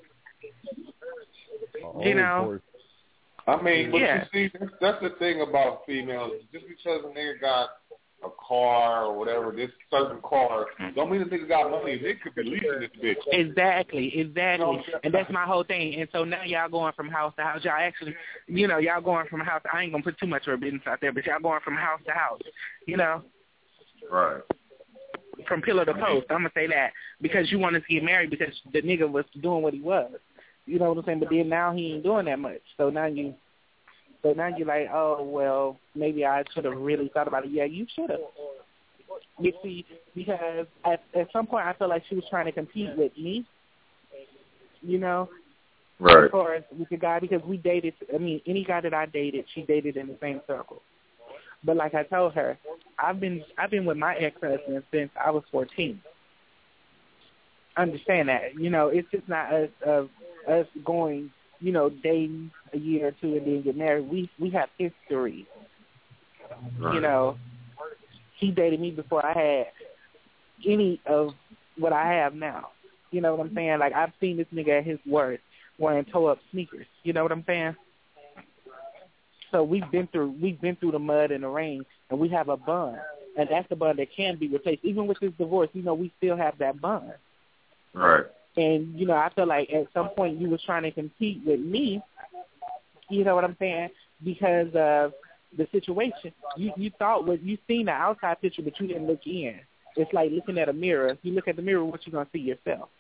A you know. Porsche. I mean, but yeah. you see, that's, that's the thing about females. Just because a nigga got a car or whatever, this certain car, don't mean the nigga got money. They could be leasing this bitch. Exactly, exactly. And that's my whole thing. And so now y'all going from house to house. Y'all actually, you know, y'all going from house. I ain't going to put too much of a business out there, but y'all going from house to house, you know. Right. From pillar to post. I'm going to say that because you wanted to get married because the nigga was doing what he was. You know what I'm saying? But then now he ain't doing that much. So now you... So now you're like, oh, well, maybe I should have really thought about it. Yeah, you should have. You see, because at, at some point I feel like she was trying to compete with me, you know, right. as far as with the guy, because we dated, I mean, any guy that I dated, she dated in the same circle. But like I told her, I've been I've been with my ex-husband since I was fourteen. Understand that. You know, it's just not us, uh, us going you know, dating a year or two and then get married. We we have history. Right. You know, he dated me before I had any of what I have now. You know what I'm saying? Like, I've seen this nigga at his worst wearing toe-up sneakers. You know what I'm saying? So we've been through we've been through the mud and the rain, and we have a bond, and that's the bond that can be replaced. Even with this divorce, you know, we still have that bond. Right. And you know, I feel like at some point you was trying to compete with me. You know what I'm saying? Because of the situation, you you thought was you seen the outside picture, but you didn't look in. It's like looking at a mirror. If you look at the mirror, what you gonna see yourself?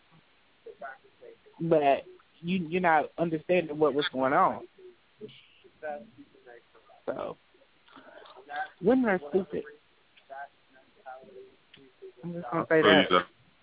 But you you're not understanding what was going on. So, women are stupid. I'm just gonna say that.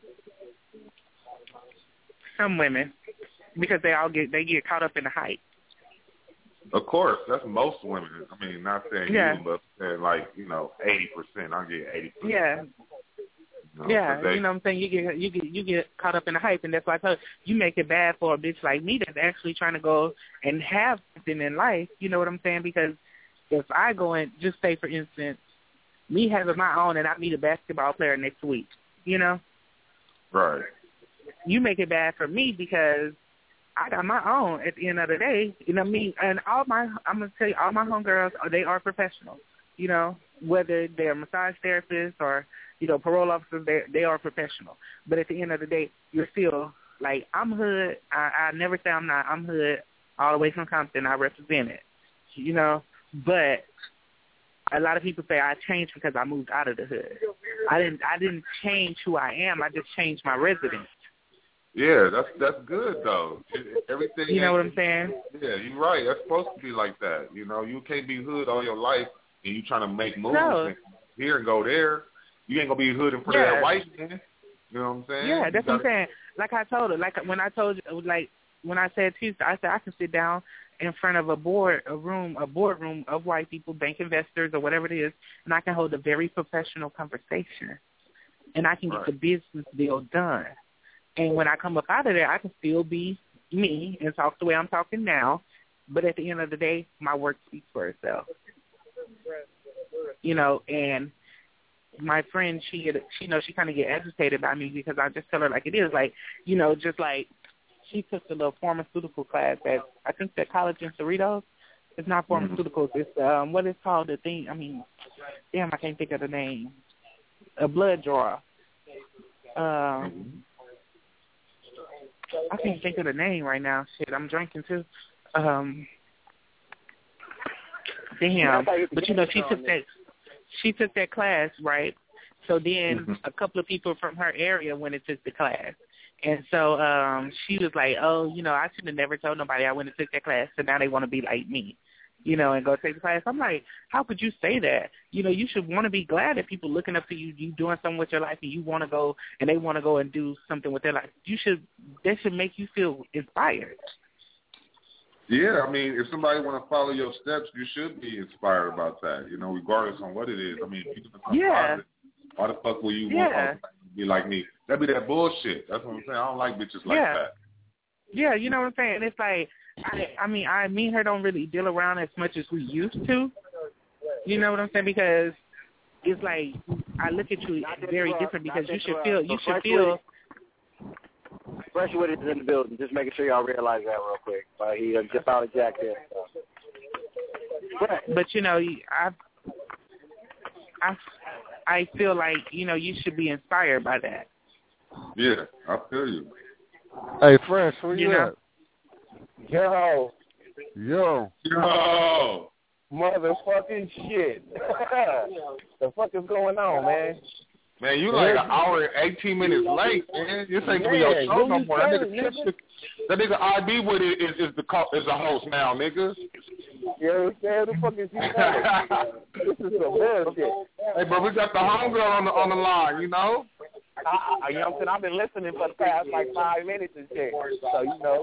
Some women, because they all get they get caught up in the hype. Of course, that's most women. I mean, not saying yeah. you, but saying like you know, eighty percent. I get eighty percent. Yeah. You know, yeah, they, you know what I'm saying? You get you get you get caught up in the hype, and that's why I tell you, you make it bad for a bitch like me that's actually trying to go and have something in life. You know what I'm saying? Because if I go and just say, for instance, me having my own, and I meet a basketball player next week, you know, right? You make it bad for me because I got my own. At the end of the day, you know what I mean? And all my I'm gonna tell you, all my homegirls, they are professionals. You know, whether they're massage therapists or you know, parole officers, they they are professional. But at the end of the day, you're still, like, I'm hood. I, I never say I'm not. I'm hood all the way from Compton. I represent it, you know. But a lot of people say I changed because I moved out of the hood. I didn't I didn't change who I am. I just changed my residence. Yeah, that's that's good, though. Everything. You know what I'm saying? Yeah, you're right. That's supposed to be like that. You know, you can't be hood all your life and you trying to make moves no. and here and go there. You ain't gonna be hood in front yeah. of that white man. You know what I'm saying? Yeah, that's gotta... what I'm saying. Like I told her, like when I told you, like when I said Tuesday, I said I can sit down in front of a board, a room, a boardroom of white people, bank investors, or whatever it is, and I can hold a very professional conversation, and I can right. get the business deal done. And when I come up out of there, I can still be me and talk the way I'm talking now, but at the end of the day, my work speaks for itself. You know, and my friend, she get, she you know she kind of get agitated by me because I just tell her like it is, like you know, just like she took the little pharmaceutical class at I think that college in Cerritos. It's not pharmaceuticals. It's um what is called the thing. I mean, damn, I can't think of the name. A blood draw. Um, I can't think of the name right now. Shit, I'm drinking too. Um, damn, but you know, she took that. She took that class, right? So then mm-hmm. a couple of people from her area went and took the class. And so um, she was like, oh, you know, I should have never told nobody I went and took that class, so now they want to be like me, you know, and go take the class. I'm like, how could you say that? You know, you should want to be glad that people looking up to you, you doing something with your life, and you want to go, and they want to go and do something with their life. You should, that should make you feel inspired. Yeah, I mean, if somebody want to follow your steps, you should be inspired about that, you know, regardless on what it is. I mean, if you can become yeah. positive, why the fuck will you yeah. want to be like me? That'd be that bullshit. That's what I'm saying. I don't like bitches like yeah. that. Yeah, you know what I'm saying? It's like, I, I mean, I, me and her don't really deal around as much as we used to. You know what I'm saying? Because it's like, I look at you very different because you should feel, you should feel... Fresh with it is in the building. Just making sure y'all realize that real quick. Uh, he uh, just out of Jack there. But, but you know, I, I, I feel like you know you should be inspired by that. Yeah, I feel you. Hey, Fresh, where you, you know? at? Yo, yo, yo, motherfucking shit. The fuck is going on, man? Man, you like an hour and eighteen minutes late, man. This ain't gonna be your show no more. That nigga, the, that nigga I D with it is, is the is the host now, nigga. You know what I'm saying? The fuck is he This is some bullshit. Hey, bro, we got the homegirl on the on the line, you know. I, I, you know what I'm saying? I've been listening for the past like five minutes and shit. So you know.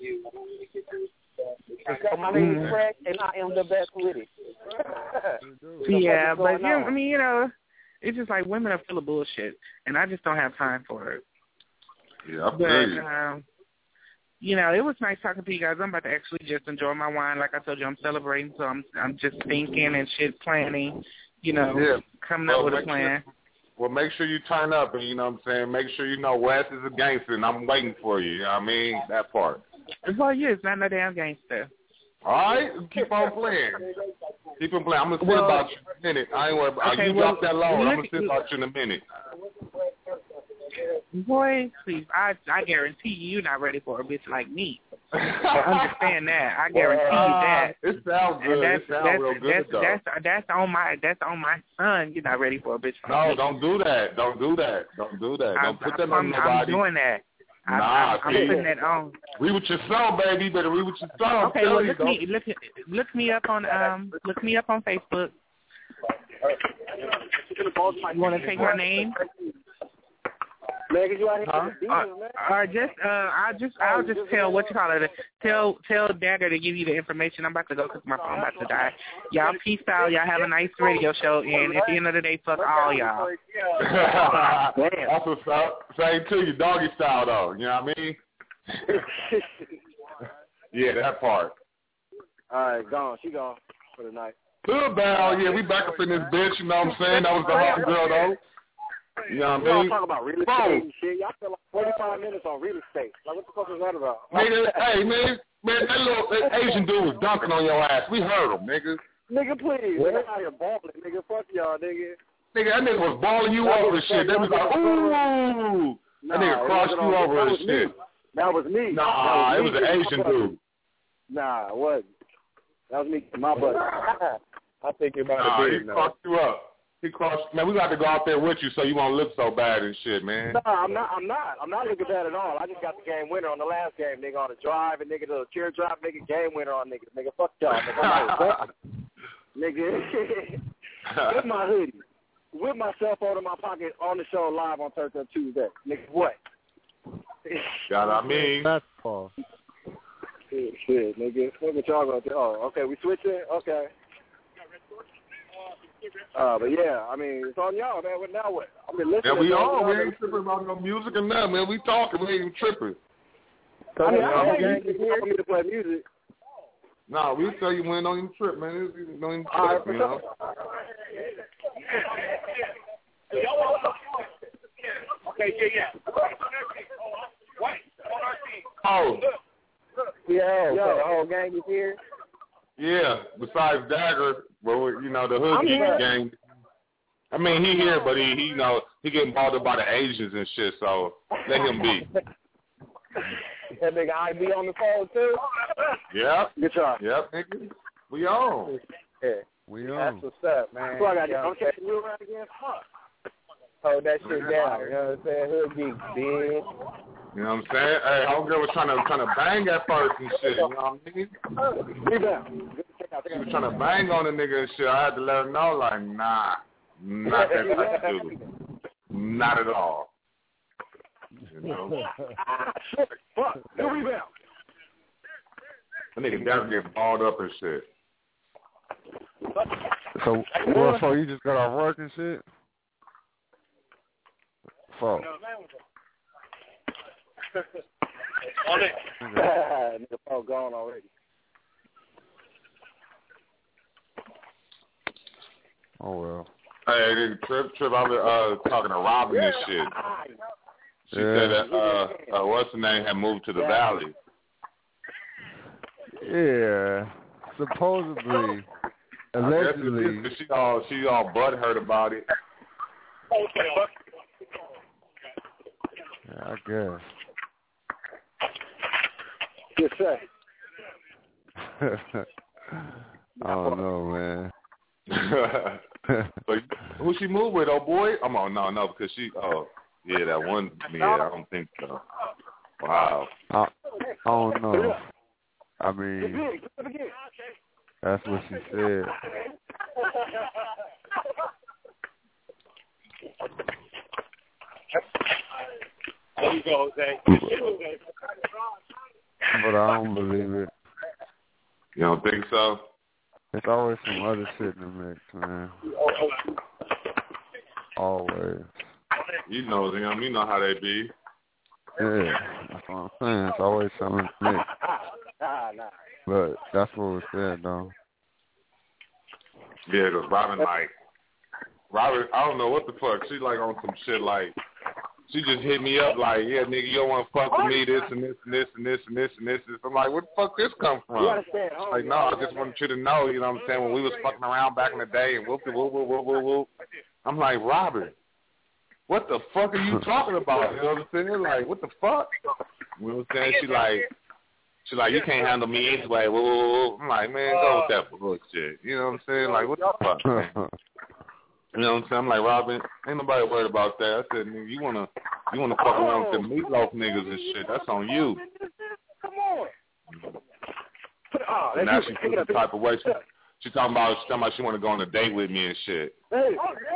So my name is Fresh, and I am the best with it. Yeah, but you know, I mean, you know. It's just like women are full of bullshit, and I just don't have time for it. Yeah, I but, feel you. Um, you know, it was nice talking to you guys. I'm about to actually just enjoy my wine. Like I told you, I'm celebrating, so I'm I'm just thinking and shit, planning, you know, yeah. coming well, up with a plan. Sure, well, make sure you turn up, and you know what I'm saying? Make sure you know Wes is a gangster, and I'm waiting for you. You know what I mean? That part. Well, yeah, it's not no damn gangster. All right, keep on playing. Keep on playing. I'm going to see well, about you in a minute. I ain't worried about okay, you. Well, drop that load. look, I'm going to see about you in a minute. Boy, please, I I guarantee you you're not ready for a bitch like me. Understand that. I guarantee well, uh, you that. It sounds good. And that's, it sounds that's, real good, that's, though. That's, that's on my that's on my son. You're not ready for a bitch like no, me. No, don't do that. Don't do that. Don't do that. Don't I, put that I, on I'm, nobody. I'm doing that. Nah, I, I'm, see, I'm putting that on. Read what you saw, baby. You better read what you saw. Okay, well look me look look me up on um look me up on Facebook. You want to take my name? Man, you out here huh? or, or just uh, I'll just I'll just tell what you call it. Tell tell Dagger to give you the information. I'm about to go because my phone about to die. Y'all peace out. Y'all have a nice radio show, and at the end of the day, fuck all y'all. That's what's up. Same to you, doggy style though. You know what I mean? Yeah, that part. All right, gone. She gone for the night. Good bell, yeah, we back up in this bitch. You know what I'm saying? That was the hot girl though. You know what I mean? Y'all talking about real estate and shit. Y'all spent like forty-five minutes on real estate. Like, what the fuck is that about? Nigga, hey, man, man, that little that Asian dude was dunking on your ass. We heard him, nigga. Nigga, please. We're out here balling, nigga. Fuck y'all, nigga. Nigga, that nigga was balling you that over and shit. They was like, ooh. That nigga crossed you over and shit. That was me. Nah, it was an Asian dude. Nah, it wasn't. That was me, my buddy. I think you're about nah, to be he crossed you up. He crossed. Man, we got to go out there with you so you won't look so bad and shit, man. No, I'm not. I'm not. I'm not looking bad at all. I just got the game winner on the last game, nigga, on the drive, and nigga, the tear drop, nigga, game winner on nigga. Nigga, fuck y'all, nigga. Nigga, with my hoodie, with my cell phone in my pocket on the show live on Thursday and Tuesday. Nigga, what? Got I mean. That's false. Shit, shit, nigga. What what y'all gonna do? Oh, okay, we switching? Okay. Uh, but yeah, I mean, it's on y'all, man. What now? What? I mean, listen. Yeah, we on. We ain't tripping about no music and nothing, man. We talking. We ain't even tripping. I mean, I don't think you want me to play music. No, we tell you when don't even trip, man. Don't even trip, you know. Okay, yeah, yeah. Oh. Yeah, yo, the whole gang is here. Yeah, besides Dagger, well, you know, the hood gang. I mean, he here, but he, he, you know, he getting bothered by the Asians and shit, so let him be. That nigga I be on the phone, too? Yep. Good job. Yep, nigga. We on. Yeah. We on. That's what's up, man. So I got to I'm catching you around again? Fuck. Hold that shit down, you know what I'm saying? Hood geek, bitch. You know what I'm saying? Hey, homegirl was trying to trying to bang at first and shit. You know what I mean? Rebound. She was trying to bang on the nigga and shit. I had to let her know, like, nah, not that type of dude. Not at all. You know? Shit, fuck. No rebound. That nigga down getting balled up and shit. So, well, so you just got off work and shit? Fuck. On it. Nigga, phone gone already. Oh well. Hey, nigga, Trip, Trip, I was uh, talking to Robin and shit. She yeah. said that, uh, uh, what's the name, had moved to the valley. Yeah. Supposedly, allegedly. She all, she all butthurt about it. Yeah, I guess. Yes, sir. I don't know, man. But who she moved with, oh boy? I'm on, no, no, because she, oh, yeah, that one, yeah, I don't think so. Wow. I, I don't know. I mean, that's what she said. There you go, Jose. But I don't believe it. You don't think so? There's always some other shit in the mix, man. Always. You know them. You know how they be. Yeah. saying. It's always something mixed. Nah, nah. But that's what was said, though. Yeah, because Robin, like, Robin, I don't know what the fuck. She, like, on some shit, like, she just hit me up, like, yeah, nigga, you don't want to fuck with me, this and this and this and this and this and this. I'm like, where the fuck this come from? You understand? Oh, like, no, I just wanted you to know, you know what I'm saying, when we was fucking around back in the day and whoop, whoop, whoop, whoop, whoop, whoop. I'm like, Robin, what the fuck are you talking about? You know what I'm saying? Like, what the fuck? You know what I'm saying? She like, she like, you can't handle me anyway. Whoa, whoa, whoa. I'm like, man, go with that bullshit. You know what I'm saying? Like, what the fuck, man? You know what I'm saying? I'm like, Robin, ain't nobody worried about that. I said, nigga, you wanna, you wanna fuck around with them meatloaf niggas and shit. That's on you. Come on. Oh, and now she feels the type of way. She, she talking about, she talking about she want to go on a date with me and shit. Hey.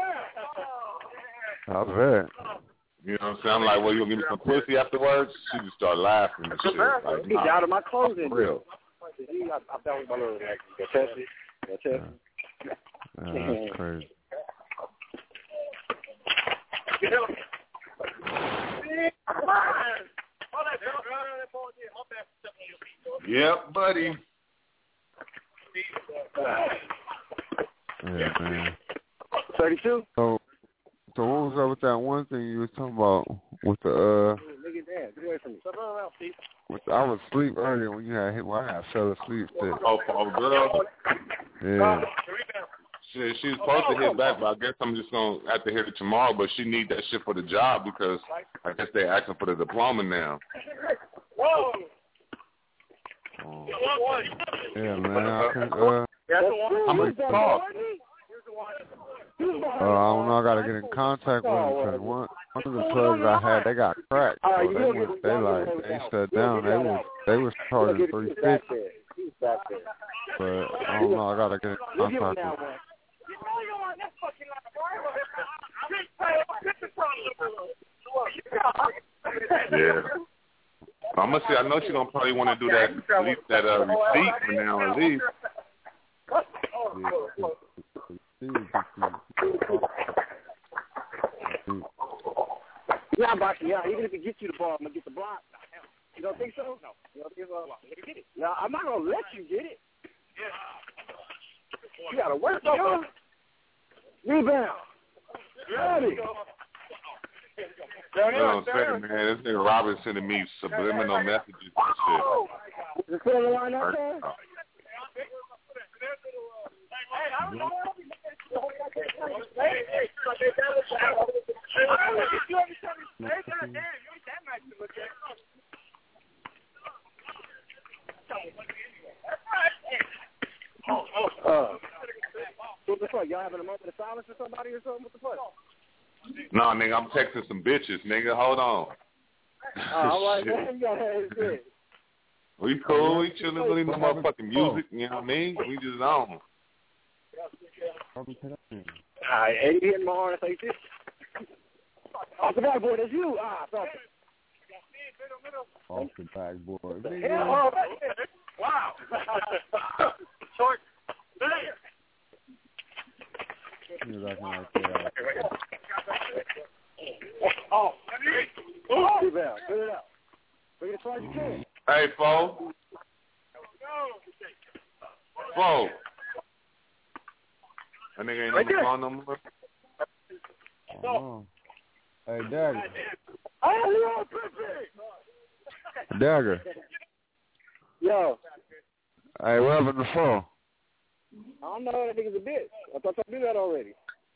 I bet. You know what I'm saying? I'm like, well, you gonna give me some pussy afterwards? She just start laughing and shit. Like, He's out of my clothing. For real. I, I found my little like, the Tessie. The Tessie. Yeah, that's crazy. Yep, buddy. Yeah, man. thirty-two? So, so what was up with that one thing you was talking about with the, uh, Nigga, damn, get away from me. with the, I was asleep earlier when you had hit, well, I had fell asleep. Too. Oh, oh, girl. Yeah. Shit, she was supposed to hit back, but I guess I'm just going to have to hit it tomorrow, but she need that shit for the job because I guess they're asking for the diploma now. Oh. Yeah, man. I can, uh, how much it cost? Uh, I don't know. I gotta get in contact with them because one one of the plugs I had, they got cracked. So they went, they like they shut down. They was they was charging three fifty. But I don't know. I gotta get in contact with them. Yeah. I'm gonna see. I know she's gonna probably want to do that at least that uh, receipt for now at least. Yeah, Boxy, yeah, even if it gets you the ball, I'm going to get the block. You don't think so? No. You don't think so? Get it. No, I'm not going to let you get it. You got to work on it. Rebound. Ready. You know what I'm saying, man? This nigga Robin sending me subliminal messages and shit. Is it still the line up there? Uh, what the fuck? Y'all having a moment of silence for somebody or something? What the fuck? No, nigga, I'm texting some bitches, nigga. Hold on. Oh, all right, man. You got to shit. We cool. We chilling. We need no motherfucking music. You know what I mean? We just on. All right, Eddie hitting my arm. Say shit. Off the backboard, that's you. Ah, sorry. Off the backboard. Yeah. Wow. Short. Oh. Oh. Get it out. Get it out. Bring it as far as you can. Hey, Fo. Fo. That nigga ain't on the phone no more. Oh. Hey, Dagger. Oh, Dagger. Yo. Hey, what happened to the phone? I don't know. That nigga's a bitch. I thought I knew that already.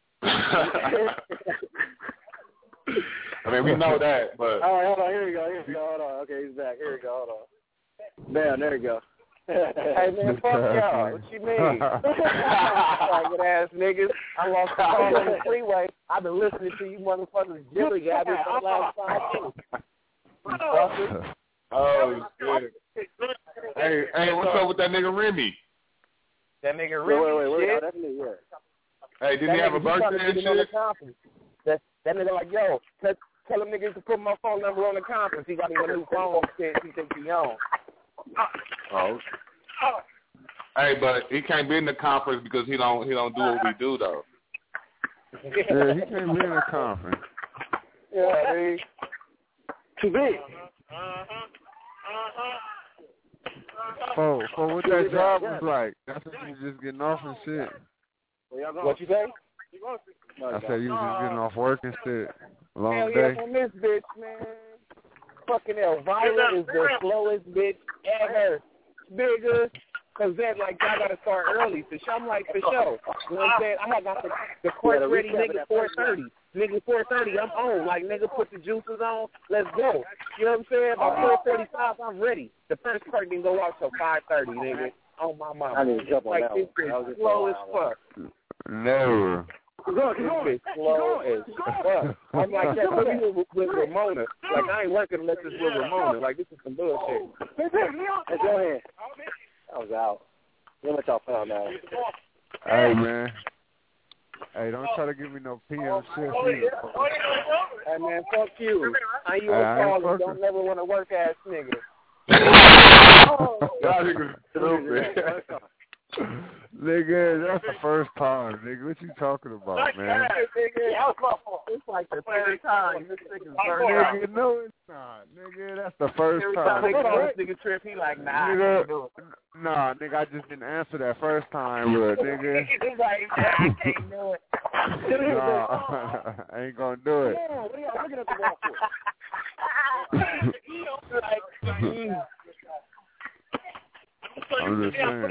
I mean, we know that, but... All right, hold on. Here we go. Here we go. Hold on. Okay, he's back. Here we go. Hold on. Bam, there we go. Hey, man, fuck y'all. What you mean? Faggot ass niggas. I lost the phone on the freeway. I've been listening to you motherfuckers jilly gabbing for the last five minutes. Oh, shit. Hey, hey, what's up with that nigga Remy? That nigga Remy, wait, wait, wait, shit. Oh, that's me, yeah. Hey, didn't he have a birthday and shit? That, that nigga like, yo, tell, tell them niggas to put my phone number on the conference. He got him a new phone shit he think he on. Oh. Hey, but he can't be in the conference because he don't he don't do what we do though. Yeah, he can't be in the conference. Yeah, dude. Too big. For, for what that job was like, that's what you just getting off and shit. What you say? I said you was just getting off work and shit. Long Hell day. yeah, on this bitch, man. Fucking Elvira is the slowest bitch ever. Bigger. Cause then, like, I gotta start early. So I'm like, for sure. You know what I'm saying? I had got the, the course yeah, the ready, nigga, four thirty. Nigga, four thirty, I'm on. Like, nigga, put the juices on. Let's go. You know what I'm saying? By four forty-five, I'm ready. The first curtain didn't go out till five thirty, nigga. On my mama. I need to jump on like, that this one. bitch slow as fuck. Never. This bitch slow as fuck. I'm like that with, with, with Ramona. Like, I ain't working unless it's with Ramona. Like, this is some bullshit. Let's go ahead. I was out. What let y'all found out? Hey, man. Hey, don't try to give me no P M shit either. Hey, man, fuck you. I ain't you hey, a caller. Don't never want to work ass nigga. Y'all niggas stupid. Nigga, that's the first time, nigga. What you talking about, man? It's like the third time. This nigga's burnt Nigga, out. no, it's not. Nigga, that's the first Every time. time they call this nigga Trip, he like, nah, nigga, I can't do it. Nah, nigga, I just didn't answer that first time, but nigga. He's like, nah, I can't do it. Nah, I ain't gonna do it. Yeah, what are y'all looking at the wall for? like, I'm just saying.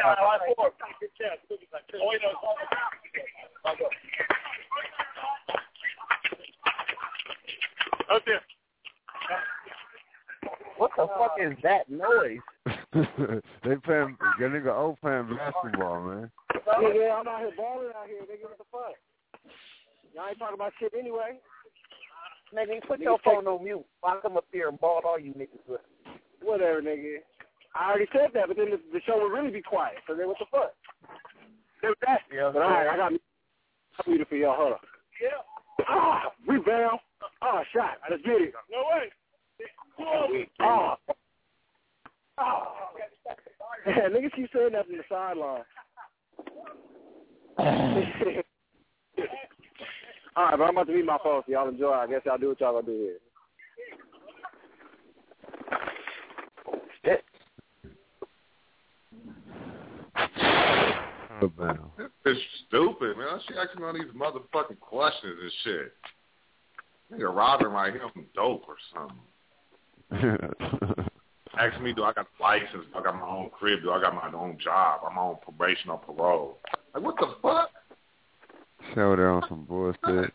What the fuck is that noise? They playing, that nigga O playing basketball, man. Nigga, I'm out here balling out here, nigga. What the fuck? Y'all ain't talking about shit anyway. Nigga, put nigga, your phone on mute. I'll come up here and ball all you niggas with. Whatever, nigga. I already said that, but then the, the show would really be quiet. So then what the fuck? Do that. Yeah, but all right, I got muted for y'all. Hold on. Yeah. Ah, rebound. Ah, shot. Let's get it. No way. Ah. Ah. Yeah, niggas keep saying that from the sideline. All right, but I'm about to leave my phone, so y'all enjoy. I guess y'all do what y'all gonna do here. Shit. This bitch stupid, man. She asking all these motherfucking questions and shit. Nigga robbing like him dope or something. Ask me, do I got a license? Do I got my own crib? Do I got my own job? I'm on probation or parole. Like, what the fuck? Show there on some bullshit. Nigga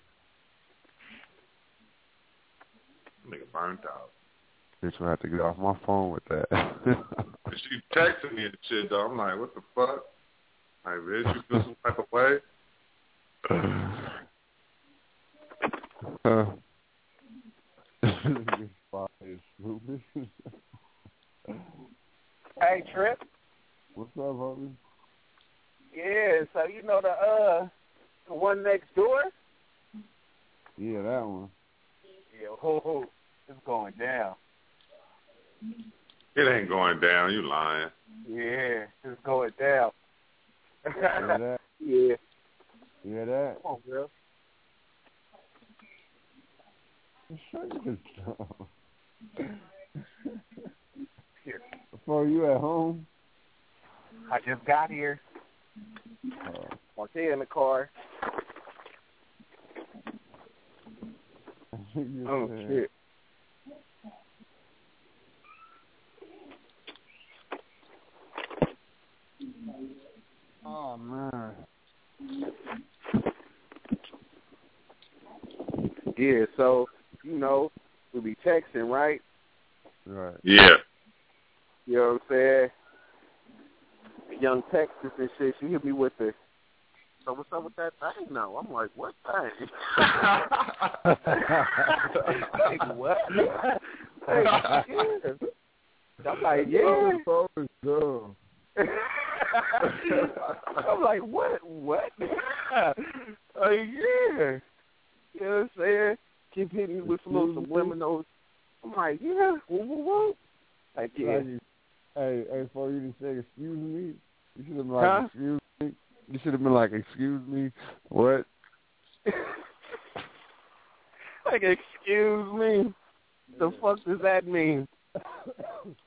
burnt out. Bitch will have to get off my phone with that. She texting me and shit, though. I'm like, what the fuck? Like, bitch, you feel some type of way? Uh. Hey, Trip. What's up, homie? Yeah, so you know the uh the one next door? Yeah, that one. Yeah, ho ho. It's going down. It ain't going down, you lying. Yeah, it's going down. You hear that? Yeah. You hear that? Come on, girl. Shut this down. Here. Before you at home? I just got here. Oh. Marquette in the car. Oh, shit. Oh, man. Yeah, so, you know, we be texting, right? Right. Yeah. You know what I'm saying? Young Texas and shit, she hit me with the, so what's up with that thing now? I'm like, what thing? Like, what? Like, yeah. I'm like, yeah. I'm like, what? What? Like, yeah. You know what I'm saying? Keep hitting me with some little subliminals. I'm like, yeah. Woo, woo, woo. Like, yeah. Hey, hey, for you to say excuse me, you should have been like, huh? excuse me. You should have been like, excuse me. What? Like, excuse me. The fuck does that mean?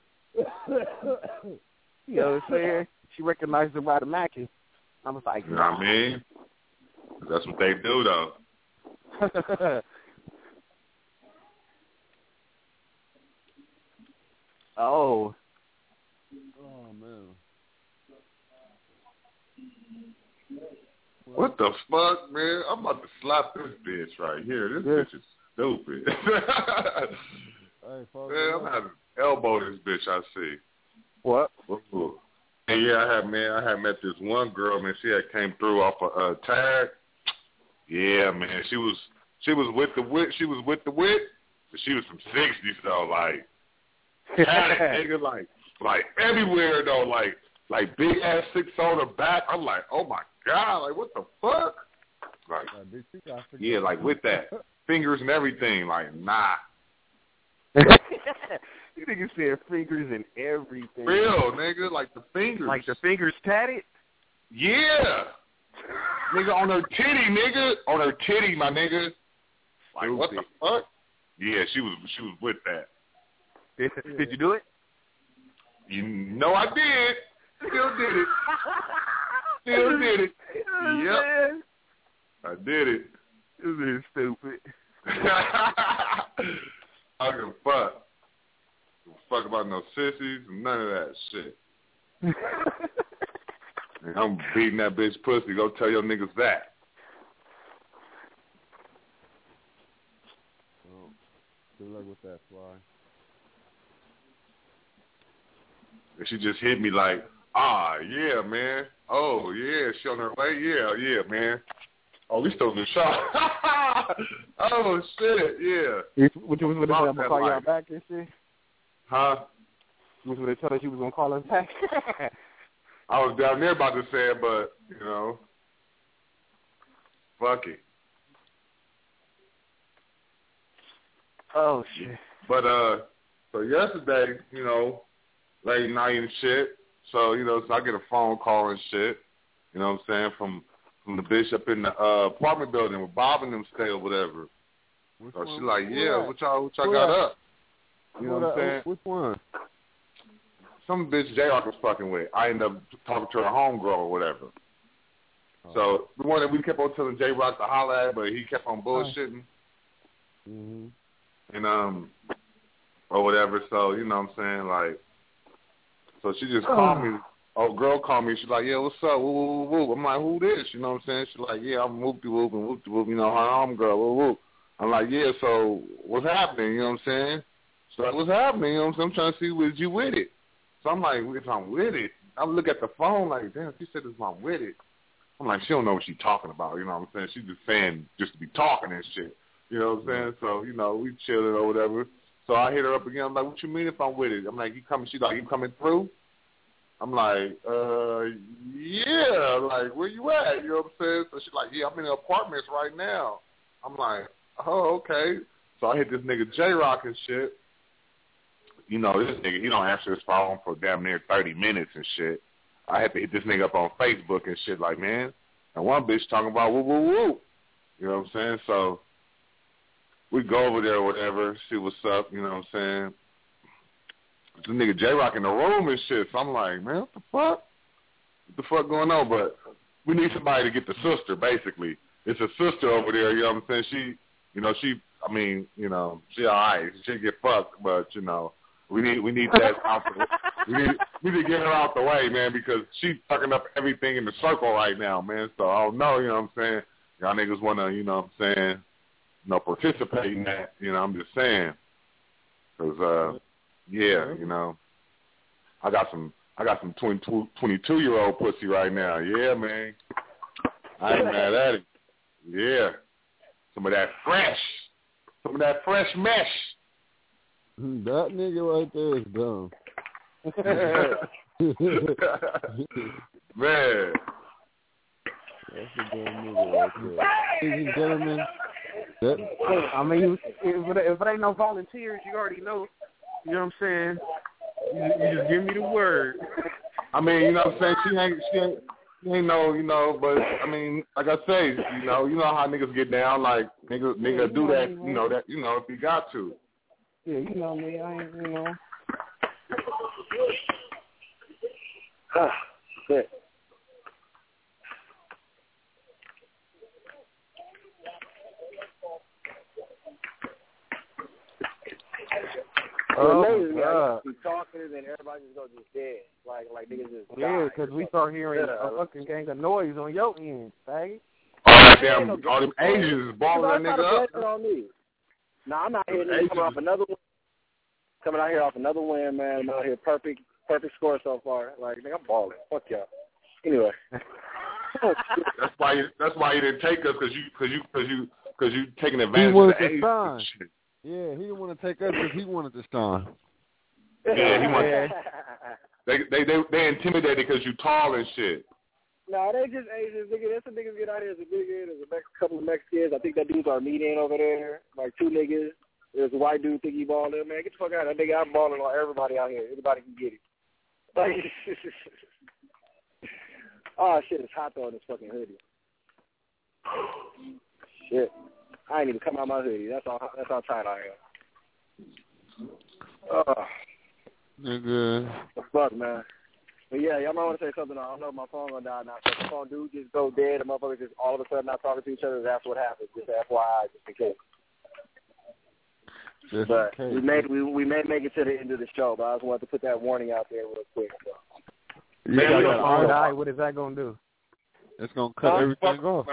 You know what I'm saying? She recognized her by the Mackin. I was like, you know what I mean? That's what they do, though. oh. Oh, man. What the fuck, man? I'm about to slap this bitch right here. This yeah. bitch is stupid. Hey, fuck man, I'm about to elbow this bitch I see. What? Ooh. And yeah, I had man, I had met this one girl, man. She had came through off a uh, tag. Yeah, man. She was she was with the wit. She was with the wit, but she was from sixties though, like had it, nigga, like like everywhere though, like like big ass six on her back. I'm like, oh my god, like what the fuck? Like yeah, like with that fingers and everything, like nah. You niggas said fingers and everything. Real, nigga, like the fingers. Like the fingers tatted? Yeah. Nigga, on her titty, nigga. On her titty, my nigga. Like, Stupid. What the fuck? Yeah, she was she was with that. Did, did you do it? You know I did. Still did it. Still did it. Yep. I did it. This is stupid. I don't give a fuck. Fuck about no sissies, none of that shit. And I'm beating that bitch pussy. Go tell your niggas that. Oh, good luck with that, Fly. And she just hit me like, ah, yeah, man. Oh, yeah, she on her way? Yeah, yeah, man. Oh, we still in the shop. Oh, shit, yeah. What you was going to tell her call y'all back and shit? Huh? You was going to tell her she was going to call us back? I was down there about to say it, but, you know, fuck it. Oh, shit. But, uh, so yesterday, you know, late night and shit, so, you know, so I get a phone call and shit, you know what I'm saying, from from the bitch up in the uh, apartment building where Bob and them stay or whatever. Which so she like, yeah, what y'all, what y'all got up? You know what I'm saying? Which one? Some bitch J-Rock was fucking with. I ended up talking to her homegirl or whatever. Oh. So the one that we kept on telling J-Rock to holler at, but he kept on bullshitting. Mm-hmm. And, um, or whatever. So, you know what I'm saying? Like, so she just called me. Oh, girl called me. She's like, yeah, what's up? Woo, woo, woo, woo. I'm like, who this? You know what I'm saying? She's like, yeah, I'm whoop-de-whoop and whoop-de-whoop. You know, her homegirl, woo, woo. I'm like, yeah, so what's happening? You know what I'm saying? She's like, what's happening? You know what I'm saying? I'm trying to see was you with it. So I'm like, if I'm with it, I look at the phone like, damn, she said if I'm with it. I'm like, she don't know what she's talking about. You know what I'm saying? She's just saying just to be talking and shit. You know what I'm saying? So, you know, we chilling or whatever. So I hit her up again. I'm like, what you mean if I'm with it? I'm like, you coming? She's like, you coming through? I'm like, uh, yeah. Like, where you at? You know what I'm saying? So she's like, yeah, I'm in the apartments right now. I'm like, oh, okay. So I hit this nigga J-Rock and shit. You know, this nigga, he don't answer his phone for damn near thirty minutes and shit. I had to hit this nigga up on Facebook and shit like, man, and one bitch talking about woo, woo, woo. You know what I'm saying? So we go over there or whatever, see what's up, you know what I'm saying? This nigga J-Rock in the room and shit. So I'm like, man, what the fuck? What the fuck going on? But we need somebody to get the sister, basically. It's a sister over there, you know what I'm saying? She, you know, she, I mean, you know, she all right. She get fucked, but, you know, we need we need that out the way. We need, we need to get her out the way, man, because she's fucking up everything in the circle right now, man. So I don't know, you know what I'm saying? Y'all niggas want to, you know what I'm saying, you know, participate in that. You know, I'm just saying. Because, uh, yeah, you know, I got some I got some twenty-two-year-old pussy right now. Yeah, man. I ain't mad at it. Yeah. Some of that fresh. Some of that fresh mesh. That nigga right there is dumb. Man. That's a dumb nigga right there. Ladies and gentlemen, that, I mean, if it, if it ain't no volunteers, you already know. You know what I'm saying? You, you just give me the word. I mean, you know what I'm saying? She ain't, she ain't, she ain't no, you know, but, I mean, like I say, you know, you know how niggas get down, like, nigga, nigga do that, you know, that, you know, if you got to. Yeah, you know me, I ain't, you know. Ah, shit. Oh, amazes me. I God. keep talking and then everybody just goes just dead. Like, like niggas just Yeah, die. because we start hearing Yeah. a fucking gang of noise on your end, faggot. All that damn, all them Asians is balling that nigga up. It on me. Nah, I'm out here nigga, coming off another win. Coming out here off another win, man. I'm out here perfect, perfect score so far. Like, nigga, I'm balling. Fuck y'all. Anyway. That's why. You, that's why he didn't take us because you, because you, because you, because you taking He advantage of wanted the to Asians sign. and shit. Yeah, he didn't want to take us because he wanted to sign. Yeah, he wanted. They, they, they, they intimidated because you tall and shit. No, they just Asians. Nigga, there's some niggas get out here. There's a nigga, there's a Mex- couple of Mexicans. I think that dude's Armenian over there. Like two niggas. There's a white dude think he balling. Man, get the fuck out of that nigga. I'm balling on everybody out here. Everybody can get it. Like, oh shit, it's hot though in this fucking hoodie. Shit, I ain't even come out my hoodie. That's all. That's how tight I am. Oh, Nigga. the fuck, man. But yeah, y'all might want to say something. I don't know if my phone gonna die now. So if the phone do just go dead, the motherfuckers just all of a sudden not talking to each other. That's what happens. Just F Y I, just in case. Just but in case. we may we we may make it to the end of the show. But I just wanted to put that warning out there real quick. So. Yeah, Yeah, yeah, phone die. What is that gonna do? It's gonna cut Huh? everything off.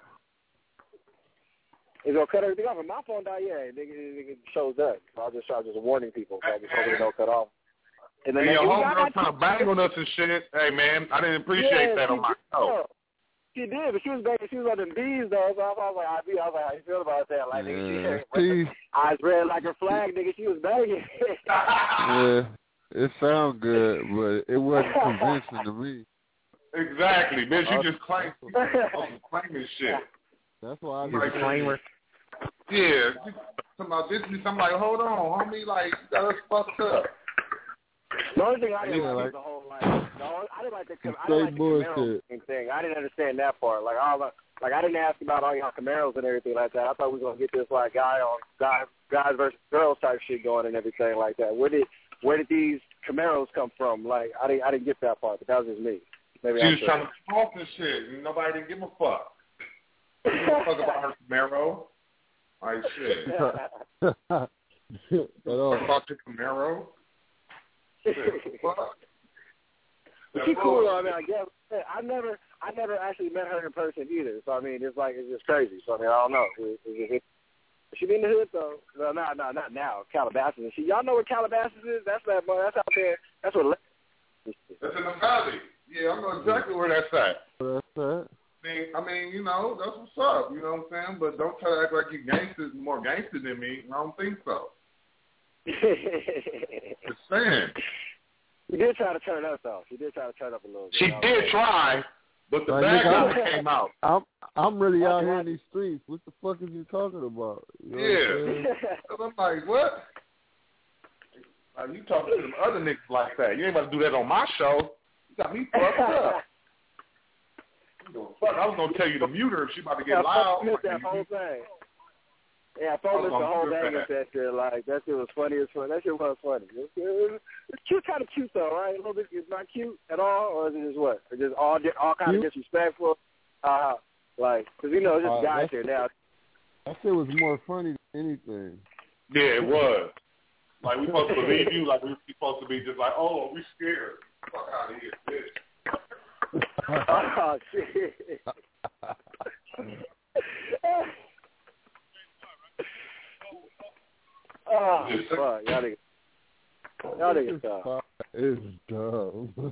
It's gonna cut everything off. If my phone die, yeah, nigga, nigga shows up. So I'll just start just warning people. So I just hope it don't cut off. And then Hey, your they- homegirl trying to bang on us and shit. Hey, man, I didn't appreciate yeah, that she on my did, show. though. She did, but she was banging. She was on them bees though. So I was like, I was like, how you feel about that? Like, nigga, Yeah, she eyes red like her flag, nigga. She was banging. yeah, it sounded good, but it wasn't convincing to me. Exactly, bitch. You just claim, you claiming shit. That's why I Like, disclaimer. Yeah, something about this. I'm like, hold on, homie. Like, you got us fucked up. The only thing I didn't Yeah, like, like- is the whole like, no, I didn't like the, I Straight didn't like the bullshit. Camaro thing. I didn't understand that part. Like, all the, like I didn't ask about all y'all Camaros and everything like that. I thought we were gonna get this like guy on guys, guys versus girls type shit going and everything like that. Where did, where did these Camaros come from? Like, I didn't, I didn't get that part, but that was just me. Maybe She I'm was sure. trying to talk and shit, and nobody didn't give a fuck. She didn't give a fuck about her Camaro. Like, shit. At all. Talk to Camaro. Shit, fuck. She cool though. I mean, I guess I never, I never actually met her in person either. So I mean, it's like it's just crazy. So I mean, I don't know. It, it, it, she be in the hood though. No, no, no, not now. Calabasas. And she, y'all know where Calabasas is? That's that. That's out there. That's what. That's in the valley. Yeah, I know exactly where that's at. That's that. I mean, I mean, you know, that's what's up. You know what I'm saying? But don't try to act like you gangsters more gangster than me. I don't think so. Just saying. She did try to turn up though. She did try to turn up a little bit. She did try, but the Like, bad nigga, guy came out. I'm I'm really out here in these streets. What the fuck is you talking about? You know what I'm saying? Yeah. I'm like, what? Like, you talking to them other niggas like that. You ain't about to do that on my show. You got me fucked up. Fuck, I was going to tell you to mute her if she about to get yeah, loud. I missed that whole thing. Yeah, I thought missed the whole thing with that shit. Like, that shit was funny as fuck. That shit was funny. It's, it's, it's cute, kind of cute, though, right? A little bit, it's not cute at all, or is it just what? Or just all all kind of disrespectful? Uh, like, because, you know, it's just Uh, guys here now. That shit was more funny than anything. Yeah, it was. Like, we supposed to believe you, like, we supposed to be just like, oh, we scared. Fuck out of here, bitch. Oh, shit. Oh, fuck. Y'all niggas. Y'all niggas dumb. It's dumb.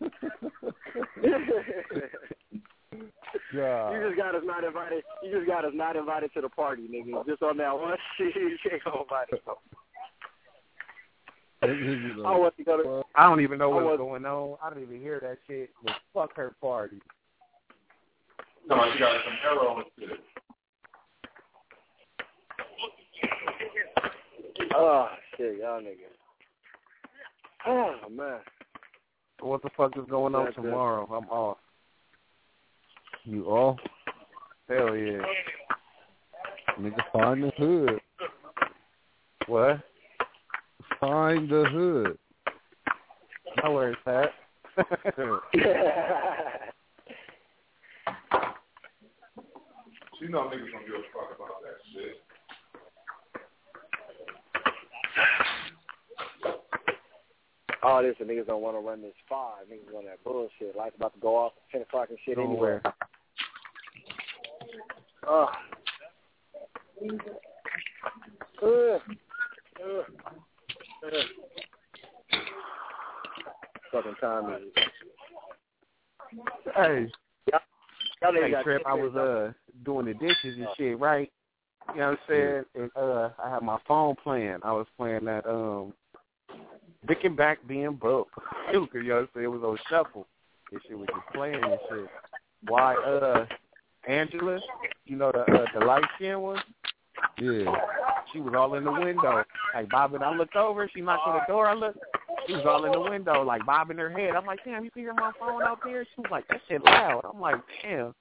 God. You just got us not invited. You just got us not invited to the party, nigga. Just on that one shit, you can't go invite us. I want to go to. I don't even know what's was, going on. I don't even hear that shit. But fuck her party. No, she got some arrow on the shit. Oh shit, y'all niggas. Oh man. What the fuck is going on That's tomorrow? I'm off. You off? Hell yeah. Nigga, find the hood. What? Find the hood. Know where it's at. You know niggas don't give a fuck about that shit. All this and niggas don't want to run this five. Niggas on that bullshit. Lights about to go off at ten o'clock and shit anyway. Uh. Uh. Uh. Uh. Fucking time is. Hey. Y'all Hey, Trip, I was uh doing the dishes and shit, right? You know what I'm saying? And uh I had my phone playing. I was playing that um Dicking Back Being Broke. You know what I'm saying? It was on shuffle. This shit was just playing and shit. Why uh Angela, you know the uh, the light skinned one? Yeah. She was all in the window. Like bobbing, I looked over, she knocked on the door, I looked, she was all in the window, like bobbing her head. I'm like, damn, you can hear my phone out there? She was like, that shit loud. I'm like, damn.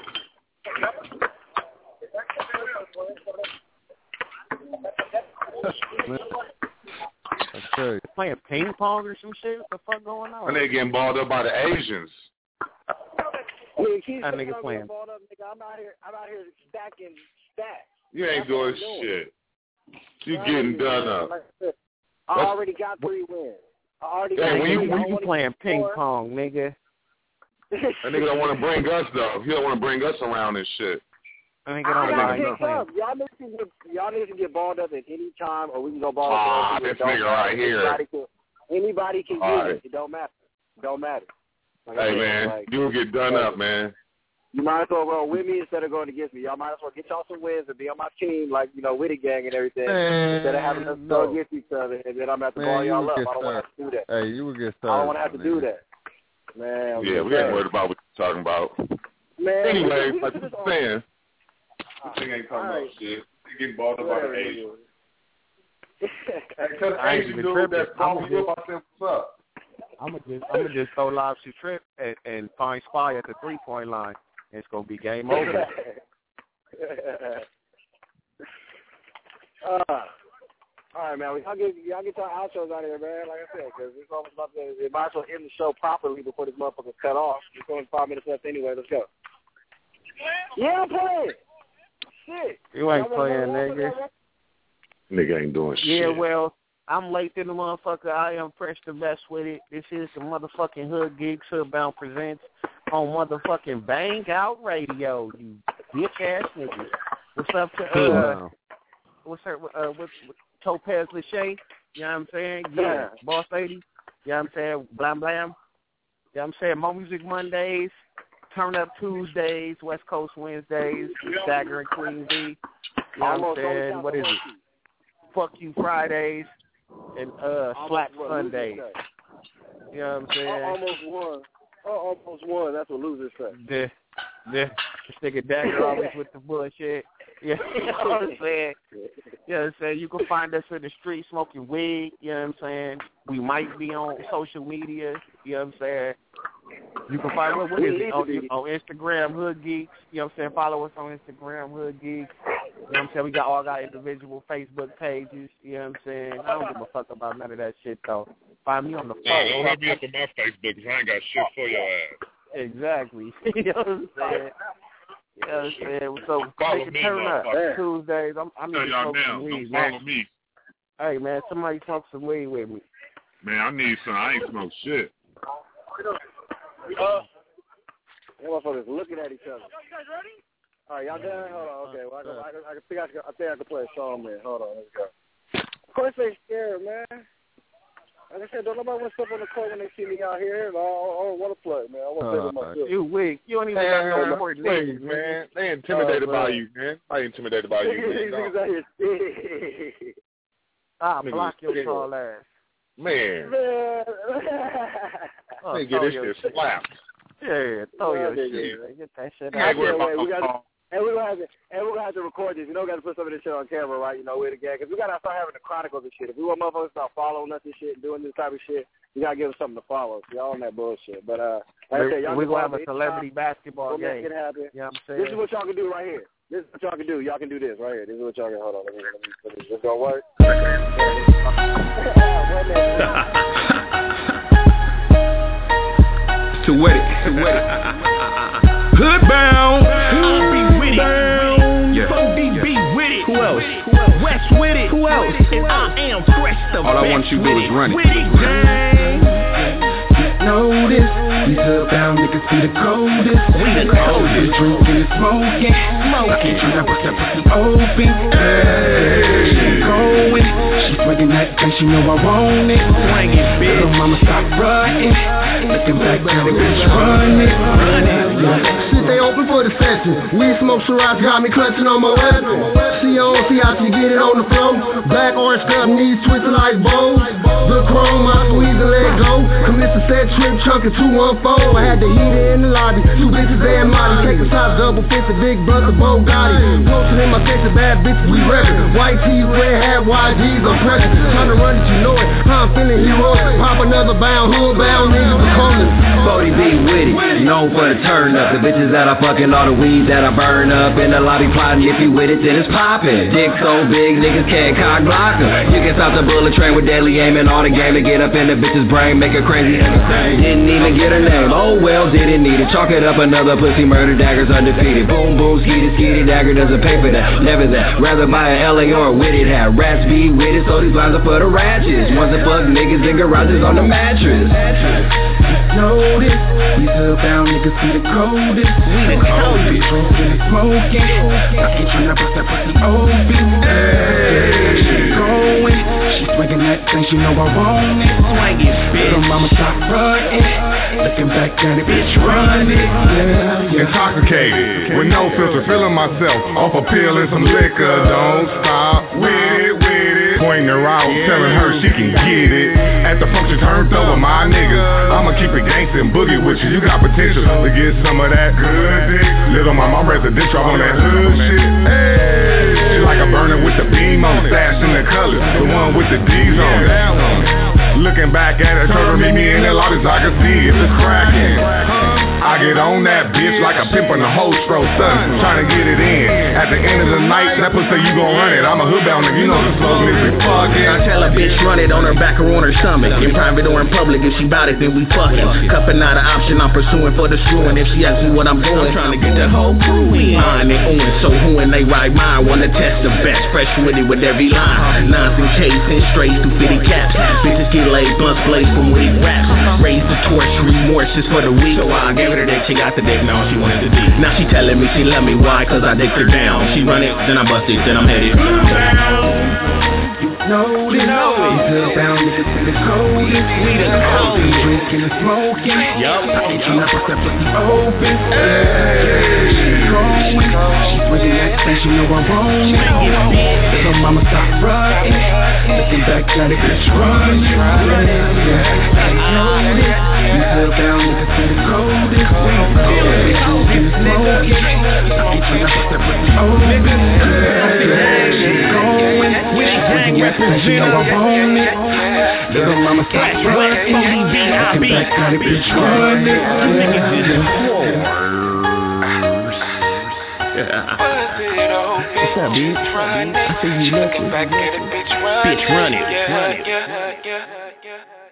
Okay. Playing ping pong or some shit? What the fuck going on? And they getting balled up by the Asians. Yeah, that nigga playing. Up, nigga. I'm out here. I'm out here stacking stacks. You ain't doing shit. You I'm getting done up. I already got three wins. I already yeah, got when three you, when you playing ping four. pong, nigga. That nigga don't want to bring us though. He don't want to bring us around and shit. I think I don't got mind picked up. Y'all niggas can get y'all niggas can get balled up at any time, or we can go ball ah, up. This nigga right here. Anybody can, anybody can get right. it. It don't matter. It don't matter. Like hey said, man, like, you will get done like, up, man. You might as well roll with me instead of going against me. Y'all might as well get y'all some wins and be on my team, like, you know, with the gang and everything, man, instead of having us no. go against each other, and then I'm going to have to man, ball y'all up. I get don't want to have to do that. Hey, you will get started. I don't want to have to man. do that. Man, Yeah, we ain't worried about what you're talking about. Man, anyway, we, we like you were saying, uh, this thing ain't talking right. about shit. They getting balled up by the Asians. Because I ain't Asian even dude tripping. that called you up, I said, what's up? I'm gonna just I'm gonna just throw live to Trip and, and find Spy at the three point line. It's gonna be game over. uh, all right, man. Y'all get y'all get your outros out of here, man. Like I said, because it's almost about to. It might as well end the show properly before this motherfucker cut off. It's only five minutes left anyway. Let's go. Yeah, I'm playing. Shit. You ain't playing, nigga. Nigga ain't doing shit. Yeah, well, I'm late in the motherfucker. I am fresh to best with it. This is the motherfucking Hood Geeks Hoodbound presents on motherfucking Bang Out Radio, you bitch ass niggas. What's up to uh wow. what's her uh what's Topaz Lachey? You know what I'm saying? Yeah. Boss Lady. You know what I'm saying? Blam blam. You know what I'm saying? Mo Music Mondays, Turn Up Tuesdays, West Coast Wednesdays, Dagger and Queen B. You know what I'm saying? What is it? Fuck You Fridays and uh Slap Sundays. You know what I'm saying? I almost won. I almost won. That's what losers say. The, the, this nigga Dagger always with the bullshit. Yeah, you know what I'm saying? You know what I'm saying? You can find us in the street smoking weed. You know what I'm saying? We might be on social media. You know what I'm saying? You can find what, what is it on, on Instagram, Hood Geeks. You know what I'm saying? Follow us on Instagram, Hood Geeks. You know what I'm saying? We got all got individual Facebook pages. You know what I'm saying? I don't give a fuck about none of that shit though. Find me on the phone. Nah, don't hit me up on my Facebook because I ain't got shit for your ass. Exactly. You know what I'm saying? You know what I'm saying? So follow make it me, turn up. motherfucker. Tuesdays, I'm I'm Tell gonna y'all smoke now, some weed, don't man. follow me. Hey man, somebody smoke some weed with me. Man, I need some. I ain't smoked shit. Uh, you motherfuckers looking at each other. You guys ready? All right, y'all done? Hold on. Okay, well, I, can, I, can, I, can, think I, can, I think I can play a song, man. Hold on, let's go. Of course they scared, man. Like I said, don't nobody want to step on the court when they see me out here. I don't, I don't want to play, man. I want to play with myself. You weak. You don't even got no important Please, man. They intimidated oh, by man. you, man. I intimidated by you. These niggas out here scared. I'll Niggas block your scared. tall ass. Man. Man. Oh, they get this your shit slapped. Yeah, throw Yeah, your yeah, shit. yeah. Get that shit I out. ain't worried about wait, no we got phone. And we're gonna have to, and we're gonna have to record this. You know, we got to put some of this shit on camera, right? You know, with the gang, because we gotta start having the chronicles and shit. If we want motherfuckers to start following us and shit, and doing this type of shit, we gotta give them something to follow. So y'all on that bullshit. But uh, like I said, y'all We're can gonna follow have a me celebrity anytime. basketball We'll game. make it happen. You know what I'm saying? This is what y'all can do right here. This is what y'all can do. Y'all can do this right here. This is what y'all can. Hold on. Let me. Let me. Let me this gonna work. Too witty, too witty. Hood bound, I be with it. yeah. four D B with it. Who else? West with it. Who else? And I am fresh the All I best want you to do with is it. run it. With it, gang. Know this, these hood-bound niggas be the coldest. We the coldest. Drinking and smoking, smoking. Tryna bust that pussy open. Hey, she going, she swinging that thing, she know I want it. Swing it, bitch. Little mama stop running, looking back at the bitch running, running. Shit, they open for the session. We smoke Shiraz, got me clutching on my weapon. See on, see how she get it on the floor. Black orange cup, knees twisting like bows. The chrome, I squeeze and let go. Commit the set trip, chunk of two one four. I had the heater in the lobby, two bitches and Molly. Take the size double fist, a big brother, Bogatti. Posted in my section, bad bitches, we reppin'. White tees, red hat, Y Gs, I'm pressure. Tryna run it, you know it. How I'm feeling heroic. Pop another bound, hood bound, niggas be calling. forty B with it, known for the turn up. The bitches that I fucking, all the weed that I burn up. In the lobby plotting, if you with it, then it's poppin'. Dick so big, niggas can't cock block 'em. You can stop the bullet train with deadly aim and all the game and get up in the bitch's brain, make her crazy. Didn't even get her name, oh well, didn't need it. Chalk it up, another pussy murder, daggers undefeated. Boom, boom, skeety, skeety, dagger doesn't pay for that. Never that, rather buy a L A or a Witted hat. Rats be with it, so these lines are for the ratchets. Ones that fuck niggas in garages on the mattress. Know this, these hood-bound niggas be the coldest. We the coldest. Drinking and smoking, I ain't tryna bust that pussy open. Hey, she going, she swinging that thing, she know I want it. Swing it, bitch. Little mama stop running, looking back at it, bitch running. Yeah, yeah. Intoxicated, with no filter, feeling myself off a pill and some liquor. Don't stop with it, with it. Pointing her out, telling her she can get it. At the function, turned over my niggas. I'ma keep it gangsta and boogie with you. You got potential to get some of that good dick. Little mama, I'm residential on that hood shit. Hey, she like a burner with the beam on, stash in the colors, the one with the D's on it. Looking back at her, told her meet me in the lobby so I can see if it's cracking. I get on that bitch like a pimp on the whole stroke, son, trying to get it in. At the end of the night, that pussy you gon' run it. I'm a hood-bound nigga, you know the slogan is we fucking. I tell a bitch run it on her back or on her stomach. In private or in public, if she bout it, then we fucking. Cupping not an option, I'm pursuing for the screwing. If she asks me what I'm doing, I'm trying to get the whole crew in. Mine and on, so who and they ride mine. Wanna test the best, fresh with it with every line. Nonsense chasing, straight through fifty caps. Bitches get laid, blunts blaze from weed raps. Raise the torch, remorse just for the week. So I gave her the dick, she got the dick, now she wanted the dick. Now she telling me she love me, why? Cause I dicked her down. She run it, then I bust it, then I'm headed down. Know this, know it. These hood-bound niggas be the coldest. We the coldest. Drinking and smoking. Yup. I ain't tryna bust that pussy open. Hey, she going, she swinging that thing, she know I want it. So mama stop running, looking back at it, bitch running. Yeah, know this. These hood-bound niggas be the coldest. We the coldest. Drinking and smoking. I ain't tryna bust that pussy open. Hey, she going, swinging that thing, she know I want it. Little mama stop running, looking back at it, bitch running. What's up, bitch? I see you looking. Bitch running, running.